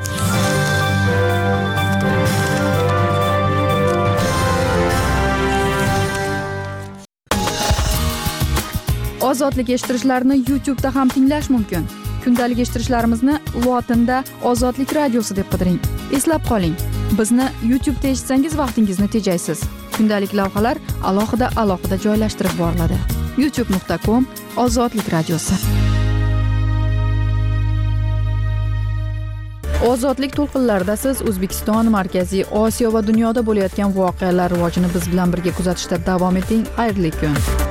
Ozodlik eshittirishlarni YouTube da ham tinglash mumkin. Kundalik eshittirishlarimizni lotinda Ozodlik radiosi deb qidiring. Eslab qoling, bizni YouTube'da eshitsangiz vaqtingizni tejaysiz. Kundalik lavhalar alohida joylashtirib boriladi. youtube.com/Ozodlik radiosi. Ozodlik to'lqinlarida siz O'zbekiston, Markaziy Osiyo va dunyoda bo'layotgan voqealar rivojini biz bilan birga kuzatishda davom eting. Xayrli kun.